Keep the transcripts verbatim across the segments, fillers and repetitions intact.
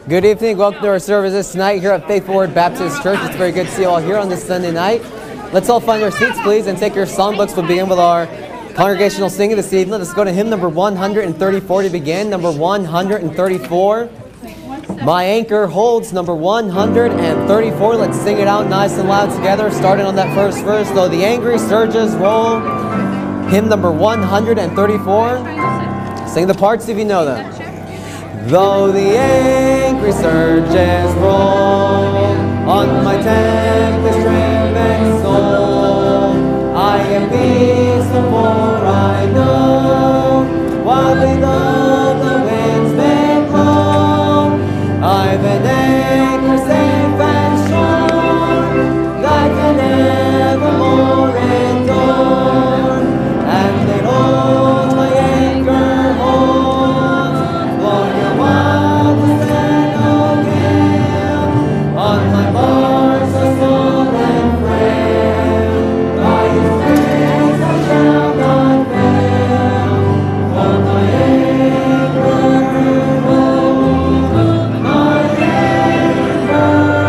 Good evening. Welcome to our services tonight here at Faithful Word Baptist Church. It's very good to see you all here on this Sunday night. Let's all find our seats, please, and take your songbooks. We'll begin with our congregational singing this evening. Let's go to hymn number one thirty-four to begin. Number one thirty-four. My Anchor Holds, number one thirty-four. Let's sing it out nice and loud together, starting on that first verse. Though the angry surges roll. Hymn number one thirty-four. Sing the parts if you know them. Though the angry surges roll on my tempest-driven soul, I am peaceful, for I know, wildly though the winds may blow, I've an anchor safe and sure that can evermore endure, and it holds my anchor holds, for your wildest and gale, on my bars so small and frail, by His grace I shall not fail, for my anchor holds, my anchor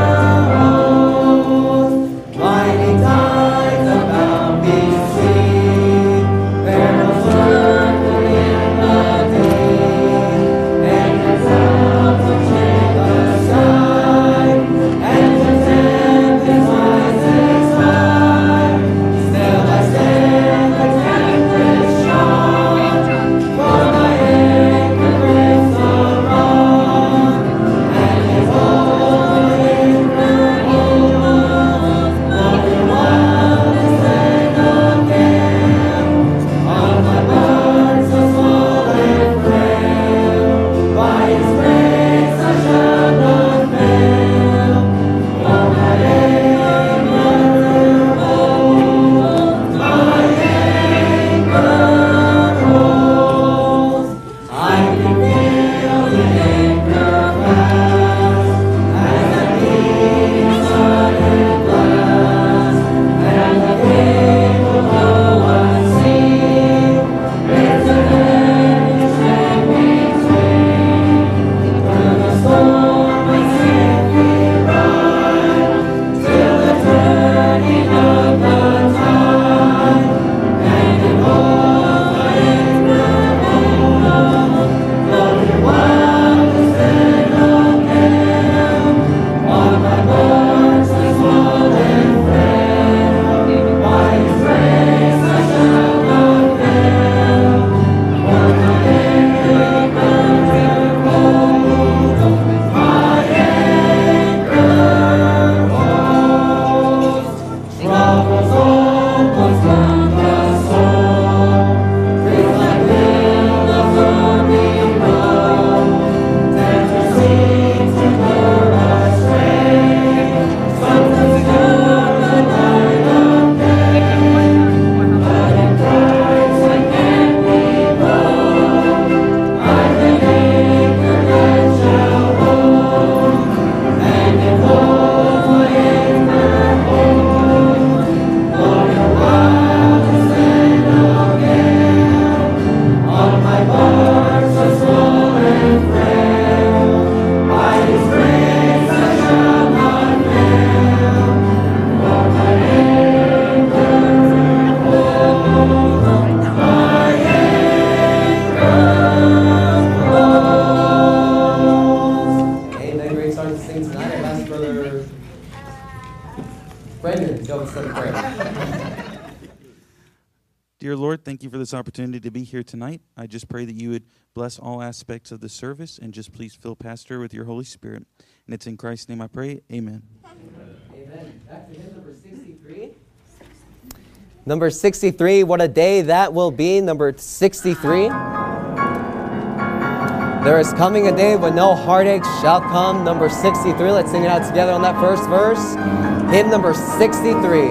holds. Mighty tides about me sweep, perils lurking in the deep, and the clouds will shake the sky, and the tempest rises high. Still I stand the tempest shone, for my anchor breaks the rock, and His holy anchor holds, for your wildest and gale, on my bark so small and frail, by His grace I shall not fail, for my anchor holds, my anchor holds. I can feel the anchor fast, as the beam sudden blast, and the cable low unseen, there's an endless stretch between. Through the storm I safely ride, till the turning of the tide, and it holds my anchor holds, for your wildest and gale, on my barks so small and frail, by His grace I shall not fail, for my anchor holds, my anchor holds. Troubles almost turn the soul, breathe like wind of stormy blow, tempter seems to lure astray, sometimes through the night of day, but in Christ I can't be bold, I've an anchor that shall hold, and it holds my anchor holds, for your wildest and gale, on my bark so small and frail, by His grace I shall not fail, for my anchor holds, my anchor holds. Amen. Great start to sing tonight. I've asked Brother Brendan to go with some prayer. Dear Lord, thank you for this opportunity to be here tonight. I just pray that you would bless all aspects of the service and just please fill Pastor with your Holy Spirit. And it's in Christ's name I pray. Amen. Amen. Back to hymn number sixty-three. Number sixty-three, what a day that will be. Number sixty-three. There is coming a day when no heartache shall come. Number sixty-three. Let's sing it out together on that first verse. Hymn number sixty-three.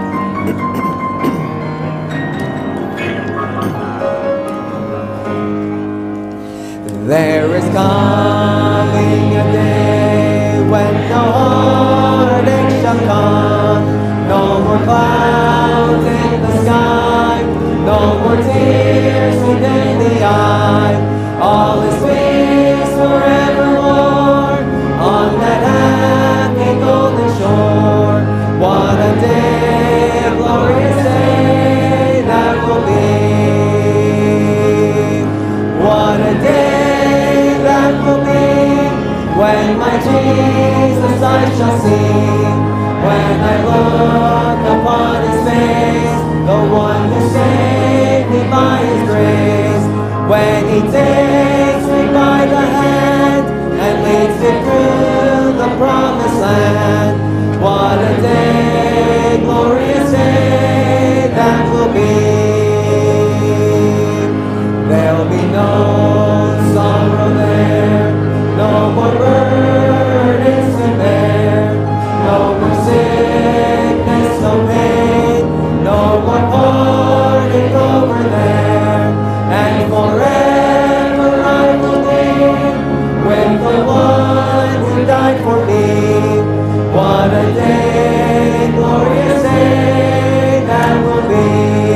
There is coming a day when no heartache shall come, no more clouds in the sky, no more tears to dim the eye. All is peace forevermore. when He takes me by the hand and leads me through the promised land. What a day, glorious day that will be. There'll be no sorrow there, no more burdens to bear, no more sickness, no pain, no more parting over there, and forever I will be with the one who died for me. What a day, glorious day that will be.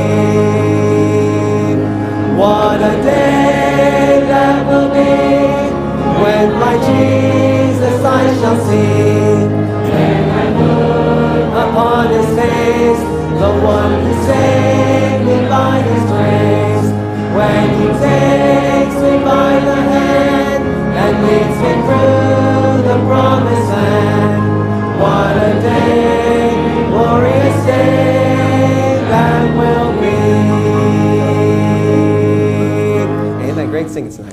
What a day that will be, when my Jesus I shall see. When I look upon His face, the one who saved me by His grace. When He takes me by the hand and leads me through the promised land. What a day, glorious day that will be. Amen. Great singing tonight.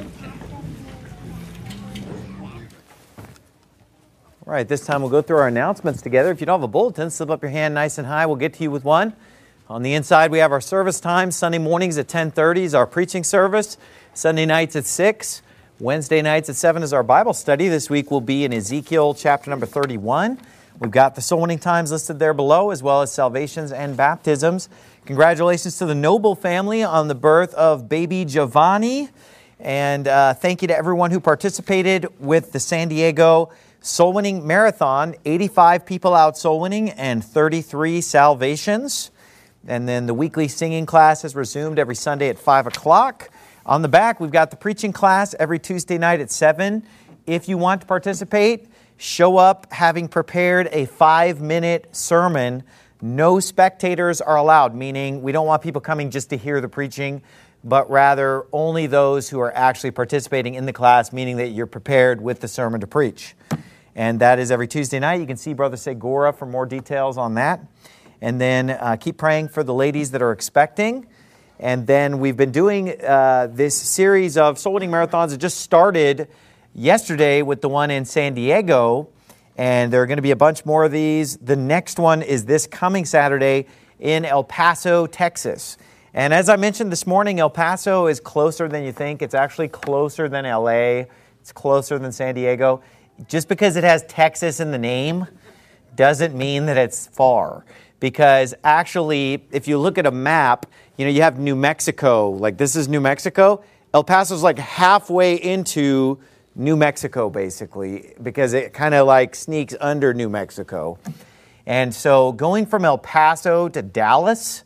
All right, this time we'll go through our announcements together. If you don't have a bulletin, slip up your hand nice and high. We'll get to you with one. On the inside, we have our service time. Sunday mornings at ten thirty is our preaching service. Sunday nights at six. Wednesday nights at seven is our Bible study. This week we'll be in Ezekiel chapter number thirty-one. We've got the soul winning times listed there below, as well as salvations and baptisms. Congratulations to the Noble family on the birth of baby Giovanni. And uh, thank you to everyone who participated with the San Diego Soul Winning Marathon. eighty-five people out soul winning and thirty-three salvations. And then the weekly singing class has resumed every Sunday at five o'clock. On the back, we've got the preaching class every Tuesday night at seven. If you want to participate, show up having prepared a five-minute sermon. No spectators are allowed, meaning we don't want people coming just to hear the preaching, but rather only those who are actually participating in the class, meaning that you're prepared with the sermon to preach. And that is every Tuesday night. You can see Brother Segura for more details on that. And then uh, keep praying for the ladies that are expecting. And then we've been doing uh, this series of soul winning marathons. It just started yesterday with the one in San Diego, and there are going to be a bunch more of these. The next one is this coming Saturday in El Paso, Texas. And as I mentioned this morning, El Paso is closer than you think. It's actually closer than L A. It's closer than San Diego. Just because it has Texas in the name doesn't mean that it's far. Because actually, if you look at a map, you know, you have New Mexico. Like, this is New Mexico. El Paso's like halfway into New Mexico, basically, because it kind of like sneaks under New Mexico. And so going from El Paso to Dallas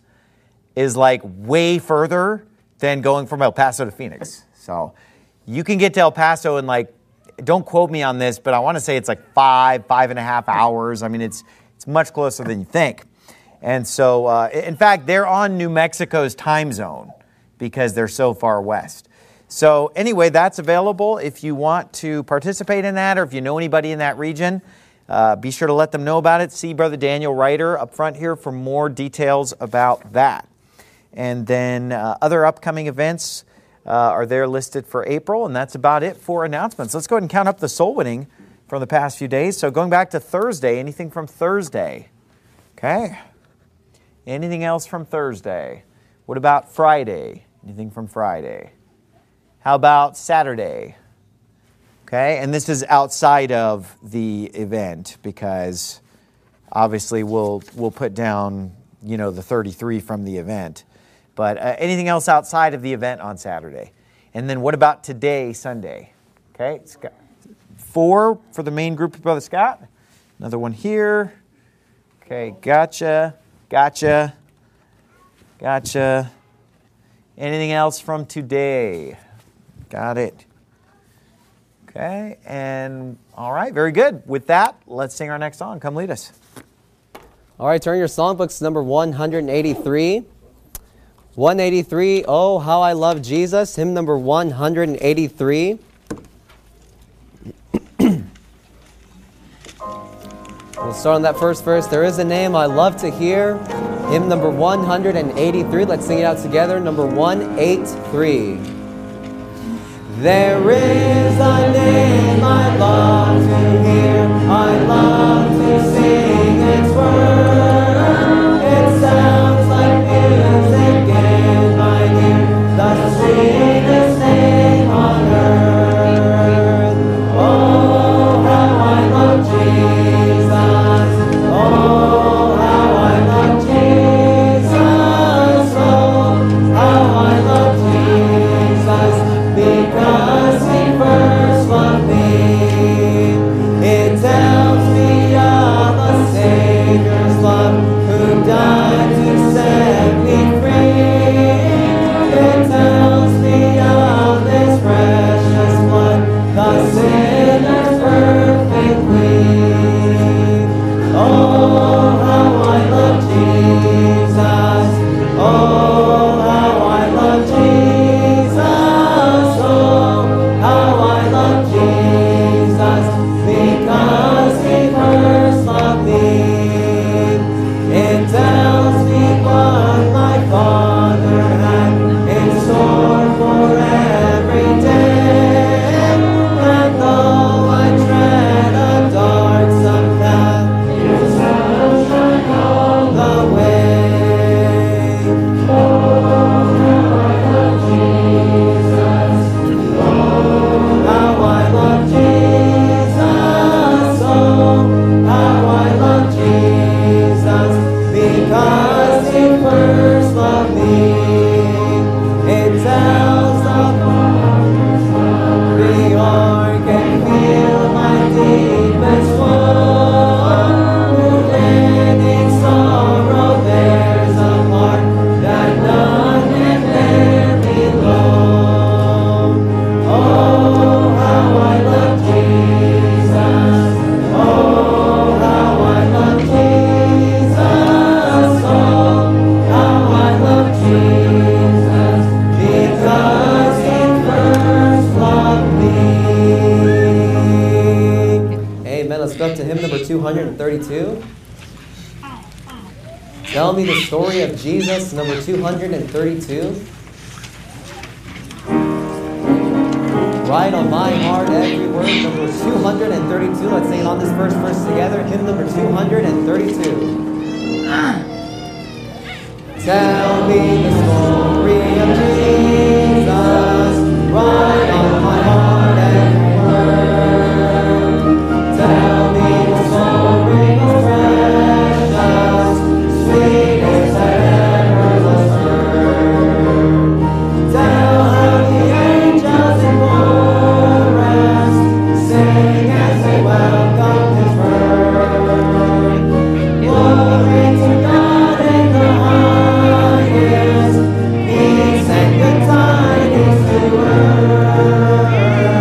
is like way further than going from El Paso to Phoenix. So you can get to El Paso in like, don't quote me on this, but I want to say it's like five, five and a half hours. I mean, it's it's much closer than you think. And so, uh, in fact, they're on New Mexico's time zone because they're so far west. So anyway, that's available if you want to participate in that, or if you know anybody in that region, uh, be sure to let them know about it. See Brother Daniel Ryder up front here for more details about that. And then uh, other upcoming events uh, are there listed for April, and that's about it for announcements. Let's go ahead and count up the soul winning from the past few days. So going back to Thursday, anything from Thursday? Okay. Anything else from Thursday? What about Friday? Anything from Friday? How about Saturday? Okay, and this is outside of the event because obviously we'll we'll put down, you know, the thirty-three from the event. But uh, anything else outside of the event on Saturday? And then what about today, Sunday? Okay, Scott. Four for the main group of Brother Scott. Another one here. Okay, gotcha. Gotcha. Gotcha. Anything else from today? Got it. Okay, and all right, very good. With that, let's sing our next song. Come lead us. All right, turn your songbooks to number one eighty-three. one eighty-three, Oh, How I Love Jesus, hymn number one eighty-three. We'll start on that first verse. There is a name I love to hear. Hymn number one eighty-three. Let's sing it out together. Number one eighty-three. There is a name I love to hear, I love to sing its word. It sounds like music in my ear, the sweetest name on earth. Oh, how I love Jesus. Oh, how I love Jesus. Oh, how I love Jesus. Because he first loved me. It tells me of a Savior's love who died to set me free. It tells me of his precious blood, the sinner's perfect clean. Oh, how I love Jesus. Oh, how I love Jesus. Oh, how I love Jesus, because he first loved me. It tells me what my Father had in store for every day. And though I tread a darksome path, your sun shine all the way. Oh, how I love Jesus. Oh, how I love Jesus. Oh, how I love Jesus, because he first loved me. It tells of the heart can feel my deepest woe. Who in sorrow bears a part that none can bear below. Oh, how I love Jesus. Oh, how I love Jesus. Oh, how I love Jesus, because he first loved me. Amen. Let's go up to hymn number two hundred thirty-two. Tell me the story of Jesus, number two hundred thirty-two. Right on my heart, every word, number two hundred thirty-two. Let's sing it on this first verse together. Hymn number two hundred thirty-two. Tell me the story of Jesus, right on my heart, every word. Tell me the story most precious, sweetest that ever was heard. Tell how the angels in chorus sing as they welcome his birth. Glory to God in the highest, peace and good tidings to earth.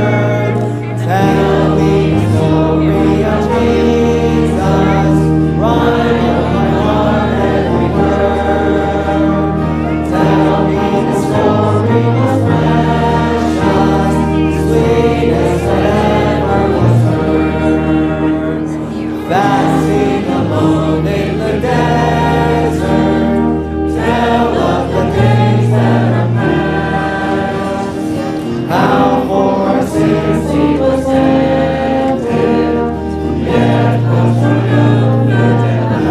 Tell me the story of Jesus, right on my heart every word. Tell me the story most precious, sweetest that ever was heard. Fasting alone in the desert, tell of the days that are past. How for our sins he was tempted, yet was triumphant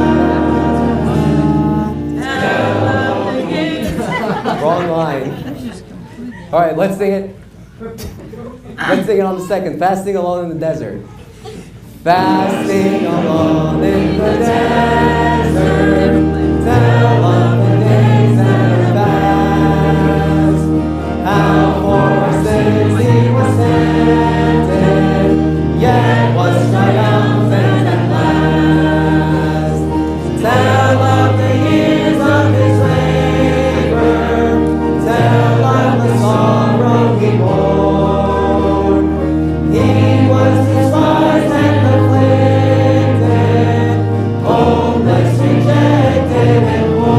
at last. Wrong line. All right, let's sing it. Let's sing it on the second. Fasting alone in the desert. Fasting alone in the desert, tell of the days that are past. How for our sins he was tempted, yet was triumphant at last. Tell of the years of his labor, tell of the sorrow he bore. He was despised and afflicted, homeless, rejected, and poor.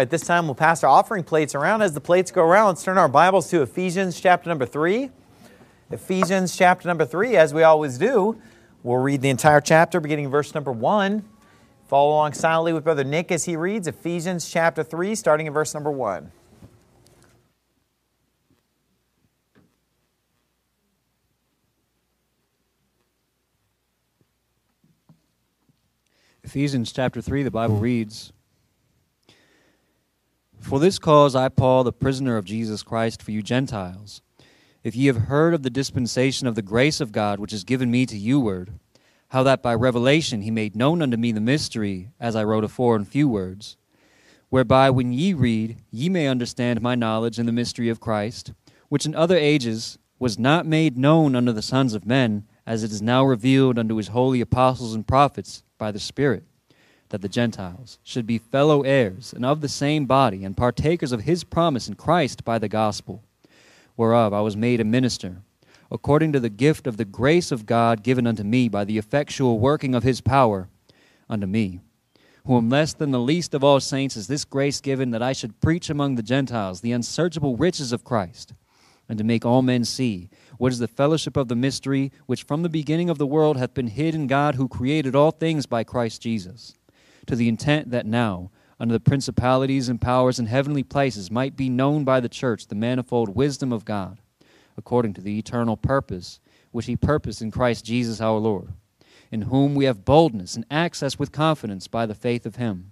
right, this time we'll pass our offering plates around. As the plates go around, let's turn our Bibles to Ephesians chapter number three. Ephesians chapter number three, as we always do. We'll read the entire chapter, beginning verse number one. Follow along silently with Brother Nick as he reads Ephesians chapter three, starting in verse number one. Ephesians chapter three, the Bible reads, For this cause I, Paul, the prisoner of Jesus Christ, for you Gentiles, if ye have heard of the dispensation of the grace of God, which is given me to you ward, how that by revelation he made known unto me the mystery, as I wrote afore in few words, whereby when ye read, ye may understand my knowledge in the mystery of Christ, which in other ages was not made known unto the sons of men, as it is now revealed unto his holy apostles and prophets by the Spirit, that the Gentiles should be fellow heirs and of the same body, and partakers of his promise in Christ by the gospel, whereof I was made a minister, according to the gift of the grace of God given unto me by the effectual working of his power unto me, who am less than the least of all saints, is this grace given, that I should preach among the Gentiles the unsearchable riches of Christ, and to make all men see what is the fellowship of the mystery, which from the beginning of the world hath been hid in God, who created all things by Christ Jesus, to the intent that now, under the principalities and powers in heavenly places, might be known by the church the manifold wisdom of God, according to the eternal purpose which he purposed in Christ Jesus our Lord, in whom we have boldness and access with confidence by the faith of him.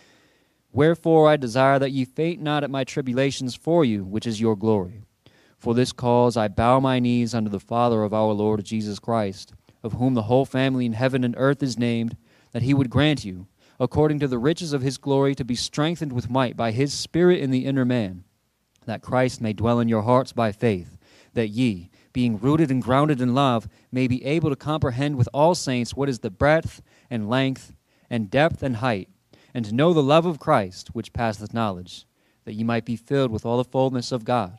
Wherefore I desire that ye faint not at my tribulations for you, which is your glory. For this cause I bow my knees unto the Father of our Lord Jesus Christ, of whom the whole family in heaven and earth is named, that he would grant you, according to the riches of his glory, to be strengthened with might by his Spirit in the inner man, that Christ may dwell in your hearts by faith, that ye, being rooted and grounded in love, may be able to comprehend with all saints what is the breadth and length and depth and height, and to know the love of Christ, which passeth knowledge, that ye might be filled with all the fullness of God.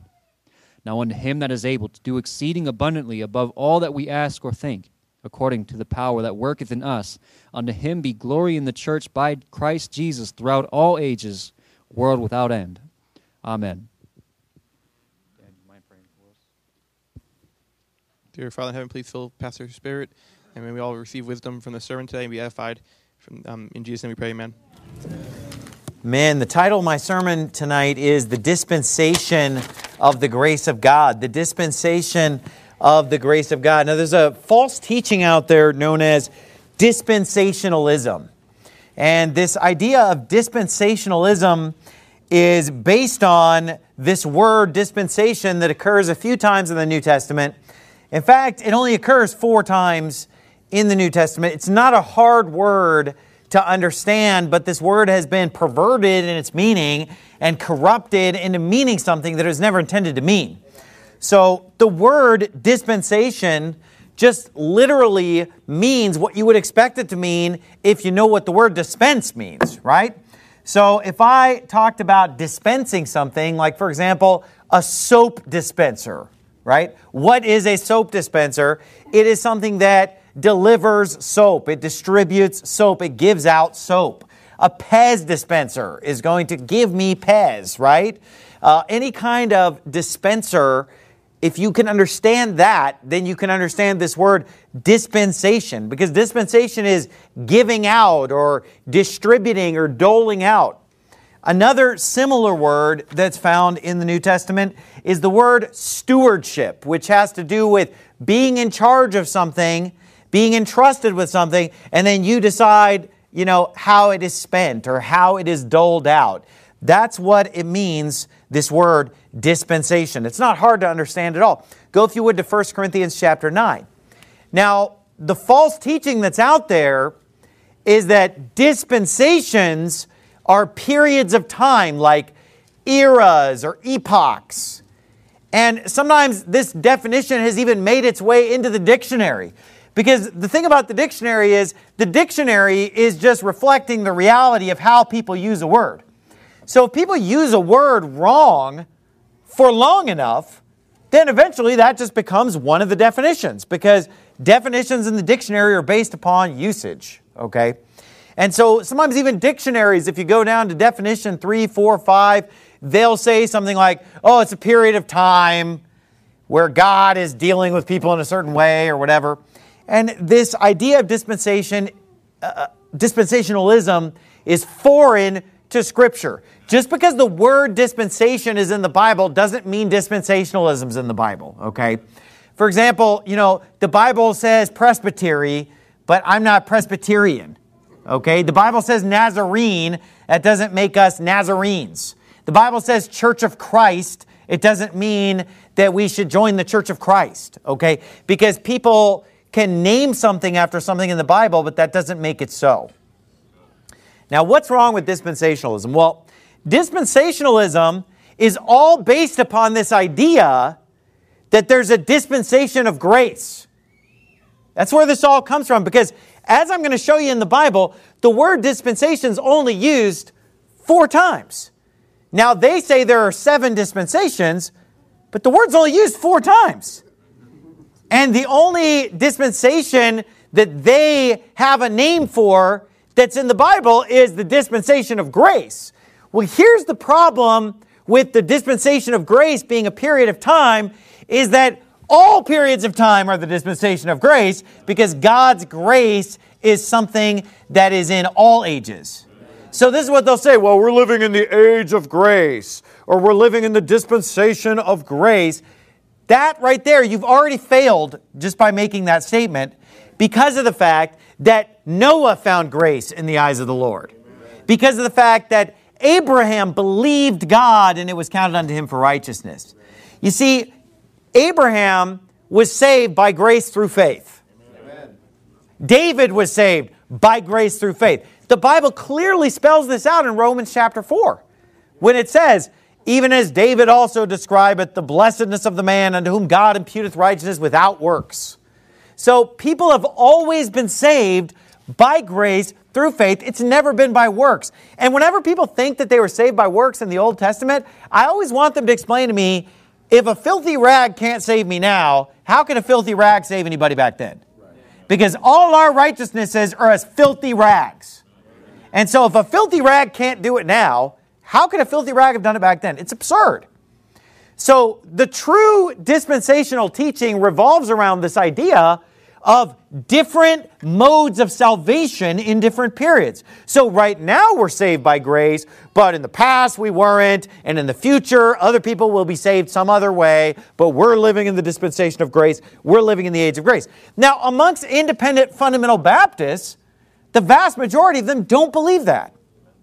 Now unto him that is able to do exceeding abundantly above all that we ask or think, according to the power that worketh in us, unto him be glory in the church by Christ Jesus throughout all ages, world without end. Amen. Dear Father in heaven, please fill Pastor's spirit, and may we all receive wisdom from the sermon today and be edified. From, um, in Jesus' name we pray, amen. Man, the title of my sermon tonight is The Dispensation of the Grace of God. The Dispensation of the Grace of God. Now, there's a false teaching out there known as dispensationalism. And this idea of dispensationalism is based on this word dispensation that occurs a few times in the New Testament. In fact, it only occurs four times in the New Testament. It's not a hard word to understand, but this word has been perverted in its meaning and corrupted into meaning something that it was never intended to mean. So the word dispensation just literally means what you would expect it to mean if you know what the word dispense means, right? So if I talked about dispensing something, like for example, a soap dispenser, right? What is a soap dispenser? It is something that delivers soap. It distributes soap. It gives out soap. A Pez dispenser is going to give me Pez, right? Uh, any kind of dispenser, if you can understand that, then you can understand this word dispensation, because dispensation is giving out or distributing or doling out. Another similar word that's found in the New Testament is the word stewardship, which has to do with being in charge of something, being entrusted with something, and then you decide, you know, how it is spent or how it is doled out. That's what it means, this word dispensation. It's not hard to understand at all. Go, if you would, to First Corinthians chapter nine. Now, the false teaching that's out there is that dispensations are periods of time, like eras or epochs. And sometimes this definition has even made its way into the dictionary. Because the thing about the dictionary is, the dictionary is just reflecting the reality of how people use a word. So if people use a word wrong for long enough, then eventually that just becomes one of the definitions, because definitions in the dictionary are based upon usage, okay? And so sometimes even dictionaries, if you go down to definition three, four, five, they'll say something like, oh, it's a period of time where God is dealing with people in a certain way or whatever. And this idea of dispensation, uh, dispensationalism is foreign to Scripture. Just because the word dispensation is in the Bible doesn't mean dispensationalism is in the Bible, okay? For example, you know, the Bible says presbytery, but I'm not Presbyterian, okay? The Bible says Nazarene, that doesn't make us Nazarenes. The Bible says Church of Christ, it doesn't mean that we should join the Church of Christ, okay? Because people can name something after something in the Bible, but that doesn't make it so. Now, what's wrong with dispensationalism? Well, dispensationalism is all based upon this idea that there's a dispensation of grace. That's where this all comes from, because as I'm going to show you in the Bible, the word dispensation is only used four times. Now, they say there are seven dispensations, but the word's only used four times. And the only dispensation that they have a name for that's in the Bible is the dispensation of grace. Well, here's the problem with the dispensation of grace being a period of time, is that all periods of time are the dispensation of grace, because God's grace is something that is in all ages. So this is what they'll say, well, we're living in the age of grace, or we're living in the dispensation of grace. That right there, you've already failed just by making that statement, because of the fact that Noah found grace in the eyes of the Lord. Because of the fact that Abraham believed God and it was counted unto him for righteousness. You see, Abraham was saved by grace through faith. Amen. David was saved by grace through faith. The Bible clearly spells this out in Romans chapter four, when it says, even as David also describeth the blessedness of the man unto whom God imputeth righteousness without works. So people have always been saved by grace through faith. It's never been by works. And whenever people think that they were saved by works in the Old Testament, I always want them to explain to me, if a filthy rag can't save me now, how can a filthy rag save anybody back then? Because all our righteousnesses are as filthy rags. And so if a filthy rag can't do it now, how could a filthy rag have done it back then? It's absurd. So the true dispensational teaching revolves around this idea of different modes of salvation in different periods. So right now we're saved by grace, but in the past we weren't, and in the future other people will be saved some other way, but we're living in the dispensation of grace. We're living in the age of grace. Now, amongst independent fundamental Baptists, the vast majority of them don't believe that.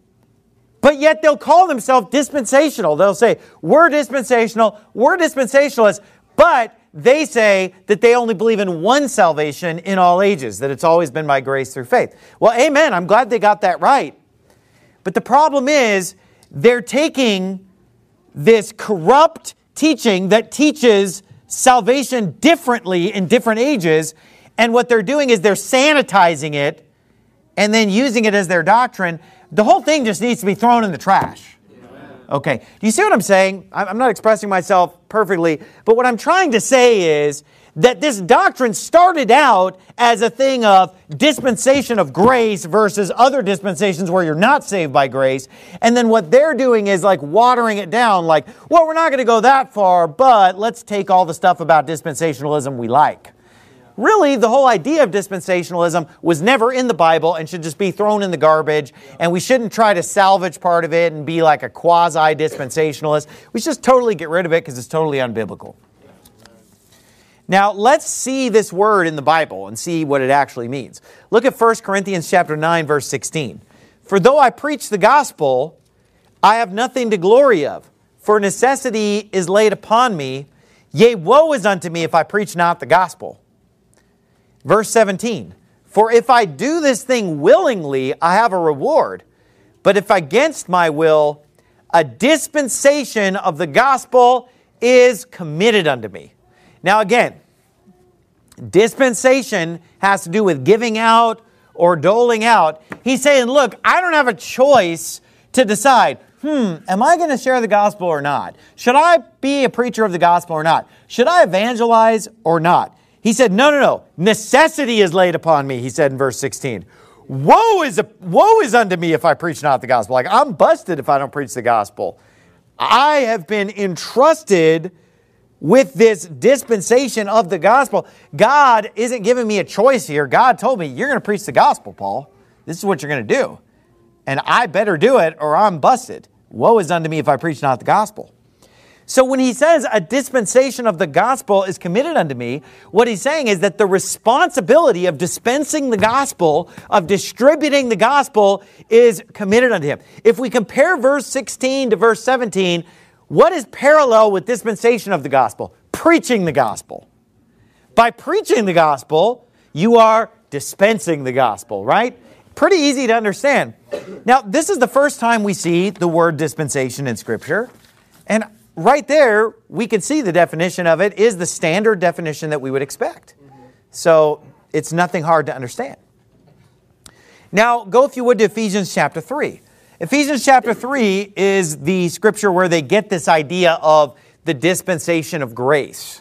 But yet they'll call themselves dispensational. They'll say, we're dispensational, we're dispensationalists, but they say that they only believe in one salvation in all ages, that it's always been by grace through faith. Well, amen. I'm glad they got that right. But the problem is they're taking this corrupt teaching that teaches salvation differently in different ages, and what they're doing is they're sanitizing it and then using it as their doctrine. The whole thing just needs to be thrown in the trash. Okay, do you see what I'm saying? I'm not expressing myself perfectly, but what I'm trying to say is that this doctrine started out as a thing of dispensation of grace versus other dispensations where you're not saved by grace. And then what they're doing is like watering it down, like, well, we're not going to go that far, but let's take all the stuff about dispensationalism we like. Really, the whole idea of dispensationalism was never in the Bible and should just be thrown in the garbage, and we shouldn't try to salvage part of it and be like a quasi-dispensationalist. We should just totally get rid of it because it's totally unbiblical. Now, let's see this word in the Bible and see what it actually means. Look at First Corinthians chapter nine, verse sixteen. For though I preach the gospel, I have nothing to glory of, for necessity is laid upon me. Yea, woe is unto me if I preach not the gospel. Verse seventeen, for if I do this thing willingly, I have a reward. But if against my will, a dispensation of the gospel is committed unto me. Now again, dispensation has to do with giving out or doling out. He's saying, look, I don't have a choice to decide, hmm, am I going to share the gospel or not? Should I be a preacher of the gospel or not? Should I evangelize or not? He said, no, no, no. Necessity is laid upon me, he said in verse sixteen. Woe is, a, woe is unto me if I preach not the gospel. Like, I'm busted if I don't preach the gospel. I have been entrusted with this dispensation of the gospel. God isn't giving me a choice here. God told me, you're going to preach the gospel, Paul. This is what you're going to do. And I better do it or I'm busted. Woe is unto me if I preach not the gospel. So when he says a dispensation of the gospel is committed unto me, what he's saying is that the responsibility of dispensing the gospel, of distributing the gospel, is committed unto him. If we compare verse sixteen to verse seventeen, what is parallel with dispensation of the gospel? Preaching the gospel. By preaching the gospel, you are dispensing the gospel, right? Pretty easy to understand. Now, this is the first time we see the word dispensation in Scripture. And right there, we can see the definition of it is the standard definition that we would expect. So it's nothing hard to understand. Now, go if you would to Ephesians chapter three. Ephesians chapter three is the scripture where they get this idea of the dispensation of grace.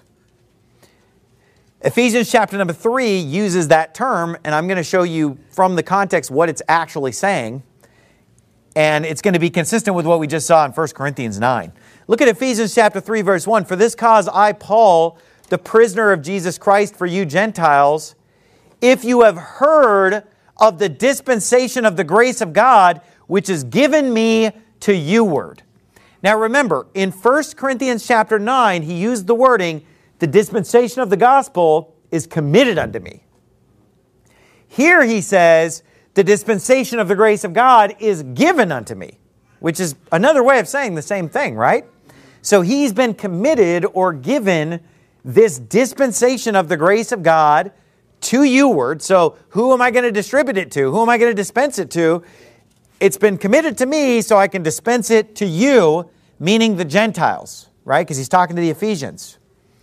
Ephesians chapter number three uses that term, and I'm going to show you from the context what it's actually saying. And it's going to be consistent with what we just saw in First Corinthians nine. Look at Ephesians chapter three, verse one. For this cause I, Paul, the prisoner of Jesus Christ for you Gentiles, if you have heard of the dispensation of the grace of God, which is given me to you-ward. Now remember, in First Corinthians chapter nine, he used the wording, the dispensation of the gospel is committed unto me. Here he says, the dispensation of the grace of God is given unto me, which is another way of saying the same thing, right? So he's been committed or given this dispensation of the grace of God to you-ward. So who am I going to distribute it to? Who am I going to dispense it to? It's been committed to me so I can dispense it to you, meaning the Gentiles, right? Because he's talking to the Ephesians.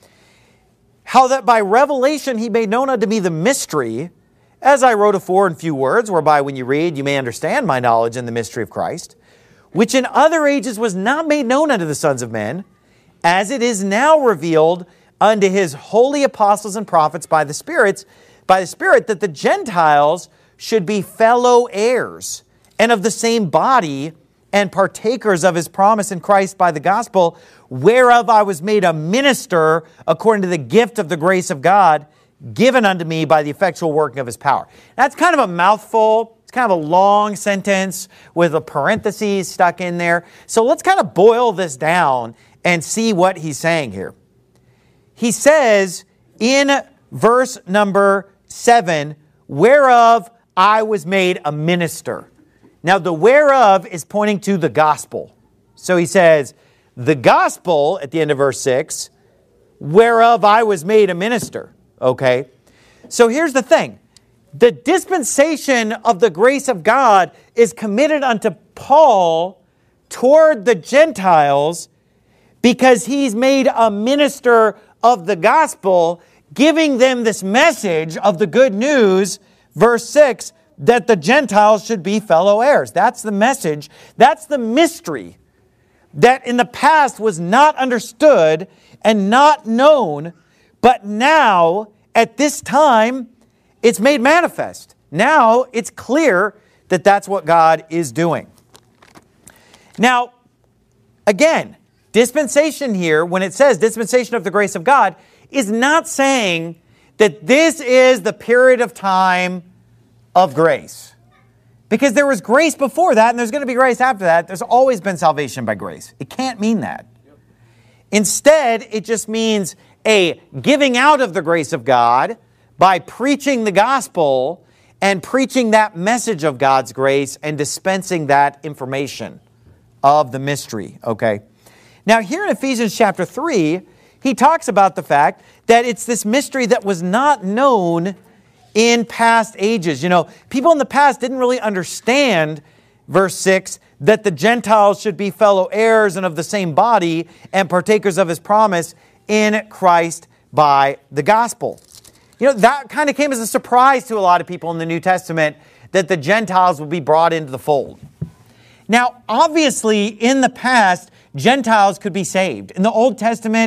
How that by revelation he made known unto me the mystery, as I wrote afore in few words, whereby when you read you may understand my knowledge in the mystery of Christ, which in other ages was not made known unto the sons of men, as it is now revealed unto his holy apostles and prophets by the spirits, by the Spirit, that the Gentiles should be fellow heirs and of the same body and partakers of his promise in Christ by the gospel, whereof I was made a minister according to the gift of the grace of God given unto me by the effectual working of his power. That's kind of a mouthful. It's kind of a long sentence with a parenthesis stuck in there. So let's kind of boil this down and see what he's saying here. He says in verse number seven, whereof I was made a minister. Now the whereof is pointing to the gospel. So he says, the gospel at the end of verse six, whereof I was made a minister. Okay? So here's the thing. The dispensation of the grace of God is committed unto Paul toward the Gentiles because he's made a minister of the gospel, giving them this message of the good news, verse six, that the Gentiles should be fellow heirs. That's the message. That's the mystery that in the past was not understood and not known, but now, at this time, it's made manifest. Now, it's clear that that's what God is doing. Now, again, dispensation here, when it says dispensation of the grace of God, is not saying that this is the period of time of grace. Because there was grace before that, and there's going to be grace after that. There's always been salvation by grace. It can't mean that. Instead, it just means a giving out of the grace of God by preaching the gospel and preaching that message of God's grace and dispensing that information of the mystery, okay? Now, here in Ephesians chapter three, he talks about the fact that it's this mystery that was not known in past ages. You know, people in the past didn't really understand, verse six, that the Gentiles should be fellow heirs and of the same body and partakers of his promise in Christ by the gospel. You know, that kind of came as a surprise to a lot of people in the New Testament that the Gentiles would be brought into the fold. Now, obviously, in the past, Gentiles could be saved. In the Old Testament,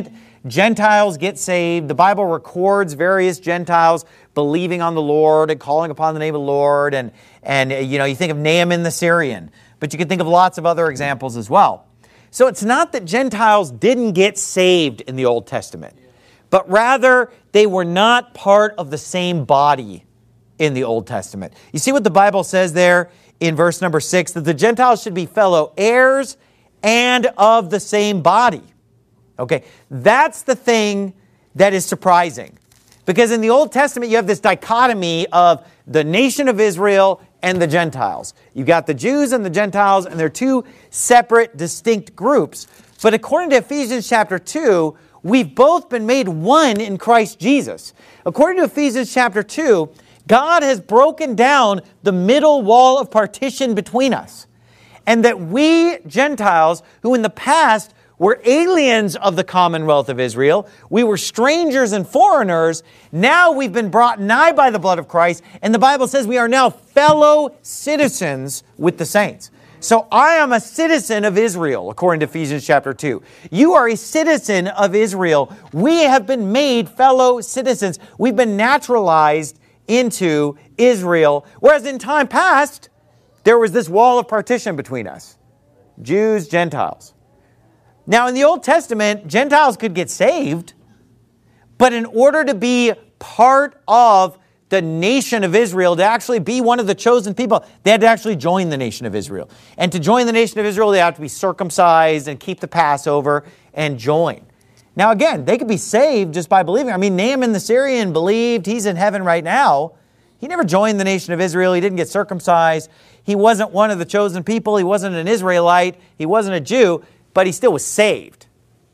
Gentiles get saved. The Bible records various Gentiles believing on the Lord and calling upon the name of the Lord. And, and you know, you think of Naaman the Syrian, but you can think of lots of other examples as well. So it's not that Gentiles didn't get saved in the Old Testament, but rather they were not part of the same body in the Old Testament. You see what the Bible says there in verse number six, that the Gentiles should be fellow heirs and of the same body. Okay, that's the thing that is surprising. Because in the Old Testament, you have this dichotomy of the nation of Israel and the Gentiles. You've got the Jews and the Gentiles, and they're two separate, distinct groups. But according to Ephesians chapter two, we've both been made one in Christ Jesus. According to Ephesians chapter two, God has broken down the middle wall of partition between us. And that we, Gentiles, who in the past were aliens of the commonwealth of Israel, we were strangers and foreigners, now we've been brought nigh by the blood of Christ, and the Bible says we are now fellow citizens with the saints. So I am a citizen of Israel, according to Ephesians chapter two. You are a citizen of Israel. We have been made fellow citizens. We've been naturalized into Israel, whereas in time past, there was this wall of partition between us. Jews, Gentiles. Now, in the Old Testament, Gentiles could get saved, but in order to be part of the nation of Israel, to actually be one of the chosen people, they had to actually join the nation of Israel. And to join the nation of Israel, they have to be circumcised and keep the Passover and join. Now, again, they could be saved just by believing. I mean, Naaman the Syrian believed. He's in heaven right now. He never joined the nation of Israel. He didn't get circumcised. He wasn't one of the chosen people. He wasn't an Israelite. He wasn't a Jew. But he still was saved.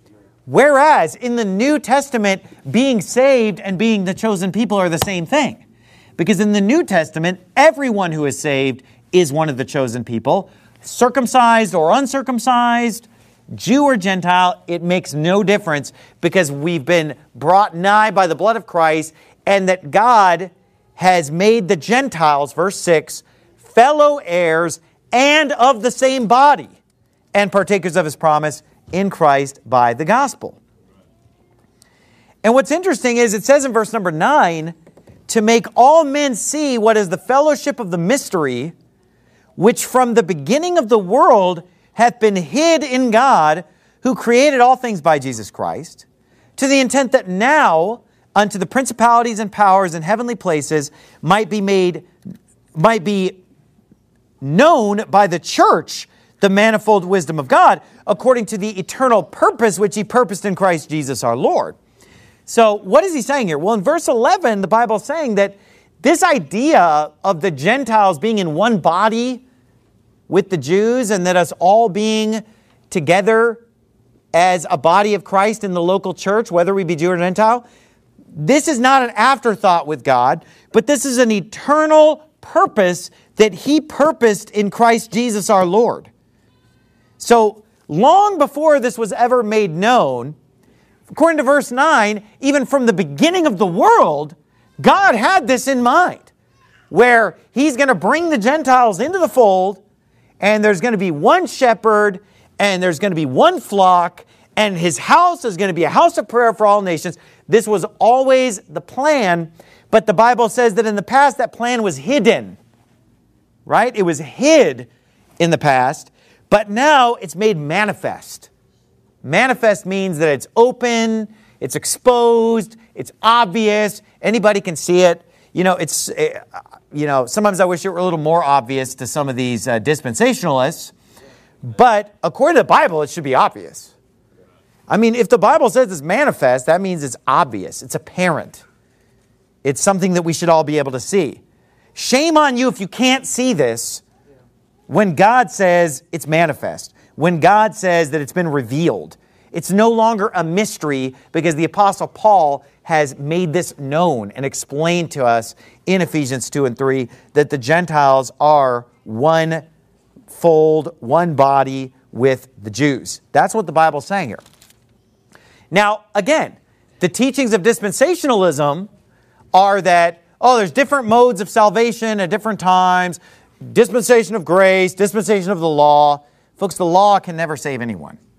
Whereas in the New Testament, being saved and being the chosen people are the same thing. Because in the New Testament, everyone who is saved is one of the chosen people. Circumcised or uncircumcised, Jew or Gentile, it makes no difference because we've been brought nigh by the blood of Christ, and that God has made the Gentiles, verse six, fellow heirs and of the same body, and partakers of his promise in Christ by the gospel. And what's interesting is it says in verse number nine, to make all men see what is the fellowship of the mystery, which from the beginning of the world hath been hid in God, who created all things by Jesus Christ, to the intent that now unto the principalities and powers in heavenly places might be made, might be known by the church the manifold wisdom of God, according to the eternal purpose which he purposed in Christ Jesus our Lord. So what is he saying here? Well, in verse eleven, the Bible is saying that this idea of the Gentiles being in one body with the Jews, and that us all being together as a body of Christ in the local church, whether we be Jew or Gentile, this is not an afterthought with God, but this is an eternal purpose that he purposed in Christ Jesus our Lord. So long before this was ever made known, according to verse nine, even from the beginning of the world, God had this in mind, where he's going to bring the Gentiles into the fold, and there's going to be one shepherd, and there's going to be one flock, and his house is going to be a house of prayer for all nations. This was always the plan, but the Bible says that in the past that plan was hidden, right? It was hid in the past. But now it's made manifest. Manifest means that it's open, it's exposed, it's obvious, anybody can see it. You know, it's, you know, sometimes I wish it were a little more obvious to some of these uh, dispensationalists, but according to the Bible, it should be obvious. I mean, if the Bible says it's manifest, that means it's obvious, it's apparent. It's something that we should all be able to see. Shame on you if you can't see this when God says it's manifest, when God says that it's been revealed. It's no longer a mystery because the Apostle Paul has made this known and explained to us in Ephesians two and three that the Gentiles are one fold, one body with the Jews. That's what the Bible's saying here. Now, again, the teachings of dispensationalism are that, oh, there's different modes of salvation at different times, dispensation of grace, dispensation of the law. Folks, the law can never save anyone.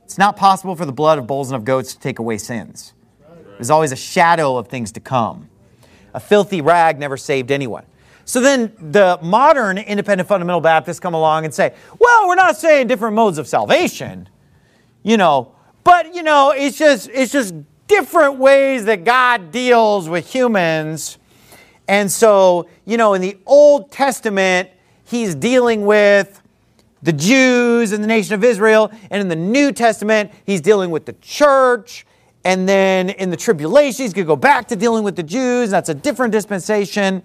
It's not possible for the blood of bulls and of goats to take away sins. There's always a shadow of things to come. A filthy rag never saved anyone. So then the modern independent fundamental Baptists come along and say, well, we're not saying different modes of salvation, you know, but, you know, it's just, it's just different ways that God deals with humans. And so, you know, in the Old Testament, he's dealing with the Jews and the nation of Israel. And in the New Testament, he's dealing with the church. And then in the tribulation, he's going to go back to dealing with the Jews. That's a different dispensation.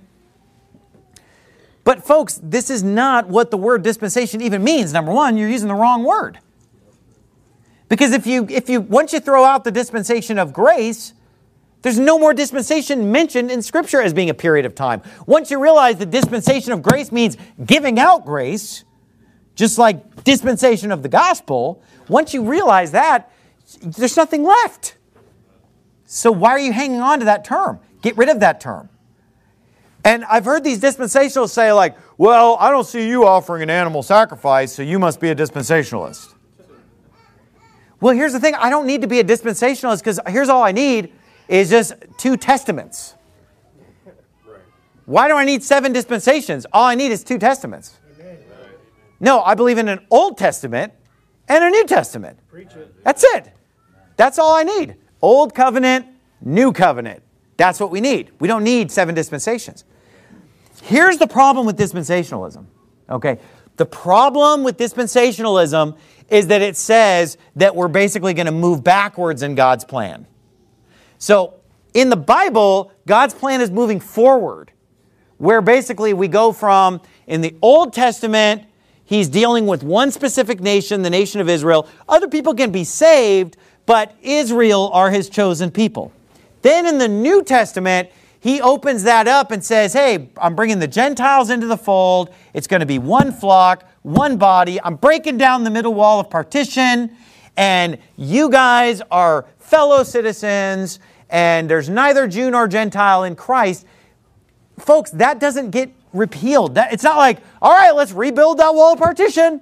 But folks, this is not what the word dispensation even means. Number one, you're using the wrong word. Because if you, if you, once you throw out the dispensation of grace, there's no more dispensation mentioned in Scripture as being a period of time. Once you realize the dispensation of grace means giving out grace, just like dispensation of the gospel, once you realize that, there's nothing left. So why are you hanging on to that term? Get rid of that term. And I've heard these dispensationalists say like, well, I don't see you offering an animal sacrifice, so you must be a dispensationalist. Well, here's the thing. I don't need to be a dispensationalist because here's all I need is just two testaments. Why do I need seven dispensations? All I need is two testaments. No, I believe in an Old Testament and a New Testament. That's it. That's all I need. Old covenant, new covenant. That's what we need. We don't need seven dispensations. Here's the problem with dispensationalism. Okay, the problem with dispensationalism is that it says that we're basically going to move backwards in God's plan. So in the Bible, God's plan is moving forward, where basically we go from, in the Old Testament, he's dealing with one specific nation, the nation of Israel. Other people can be saved, but Israel are his chosen people. Then in the New Testament, he opens that up and says, hey, I'm bringing the Gentiles into the fold. It's going to be one flock, one body. I'm breaking down the middle wall of partition, and you guys are fellow citizens, and there's neither Jew nor Gentile in Christ. Folks, that doesn't get repealed. That, it's not like, all right, let's rebuild that wall of partition.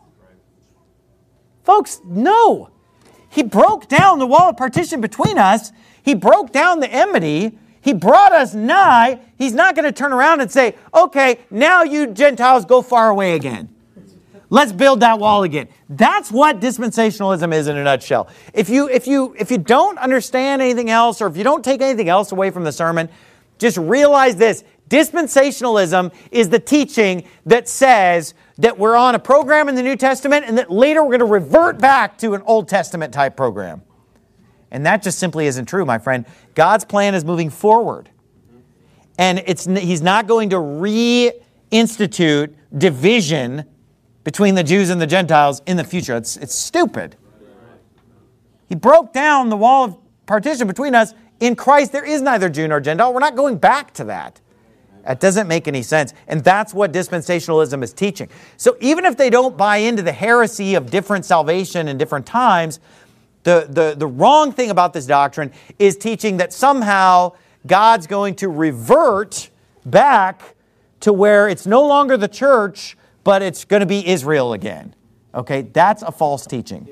Folks, no. He broke down the wall of partition between us. He broke down the enmity. He brought us nigh. He's not going to turn around and say, okay, now you Gentiles go far away again. Let's build that wall again. That's what dispensationalism is in a nutshell. If you, if you, if you don't understand anything else, or if you don't take anything else away from the sermon, just realize this. Dispensationalism is the teaching that says that we're on a program in the New Testament and that later we're going to revert back to an Old Testament type program. And that just simply isn't true, my friend. God's plan is moving forward. And it's, he's not going to reinstitute division between the Jews and the Gentiles in the future. It's, it's stupid. He broke down the wall of partition between us. In Christ, there is neither Jew nor Gentile. We're not going back to that. That doesn't make any sense. And that's what dispensationalism is teaching. So even if they don't buy into the heresy of different salvation in different times, the, the, the wrong thing about this doctrine is teaching that somehow God's going to revert back to where it's no longer the church, but it's going to be Israel again. Okay, that's a false teaching.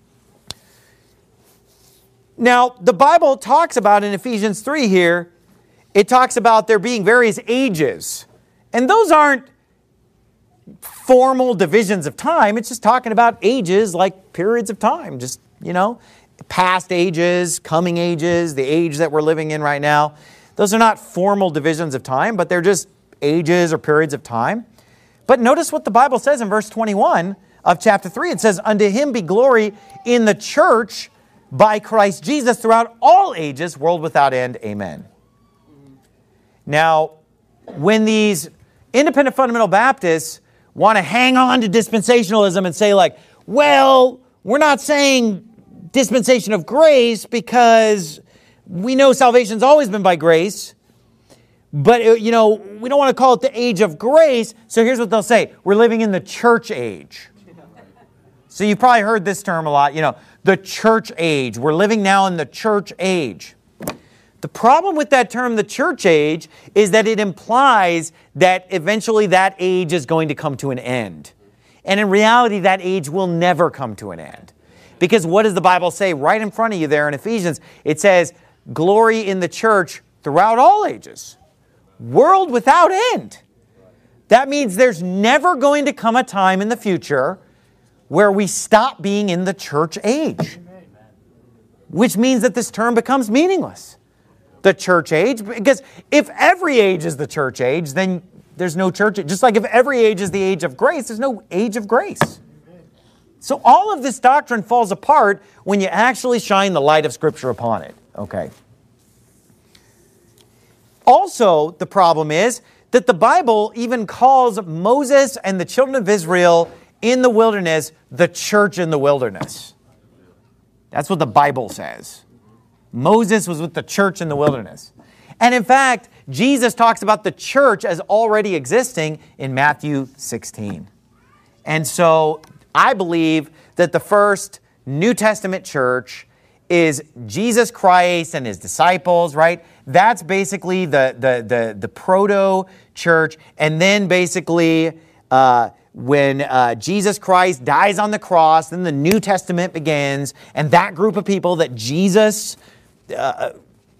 Now, the Bible talks about in Ephesians three here, it talks about there being various ages. And those aren't formal divisions of time. It's just talking about ages like periods of time. Just, you know, past ages, coming ages, the age that we're living in right now. Those are not formal divisions of time, but they're just ages or periods of time. But notice what the Bible says in verse twenty-one of chapter three. It says, unto him be glory in the church by Christ Jesus throughout all ages, world without end. Amen. Now, when these independent fundamental Baptists want to hang on to dispensationalism and say like, well, we're not saying dispensation of grace because we know salvation's always been by grace, but, you know, we don't want to call it the age of grace. So here's what they'll say. We're living in the church age. So you've probably heard this term a lot, you know, the church age. We're living now in the church age. The problem with that term, the church age, is that it implies that eventually that age is going to come to an end. And in reality, that age will never come to an end. Because what does the Bible say right in front of you there in Ephesians? It says, glory in the church throughout all ages. World without end. That means there's never going to come a time in the future where we stop being in the church age. Which means that this term becomes meaningless. The church age. Because if every age is the church age, then there's no church age. Just like if every age is the age of grace, there's no age of grace. So all of this doctrine falls apart when you actually shine the light of Scripture upon it. Okay. Also, the problem is that the Bible even calls Moses and the children of Israel in the wilderness the church in the wilderness. That's what the Bible says. Moses was with the church in the wilderness. And in fact, Jesus talks about the church as already existing in Matthew sixteen. And so I believe that the first New Testament church is Jesus Christ and his disciples, right? That's basically the, the, the, the proto-church. And then basically uh, when uh, Jesus Christ dies on the cross, then the New Testament begins. And that group of people that Jesus uh,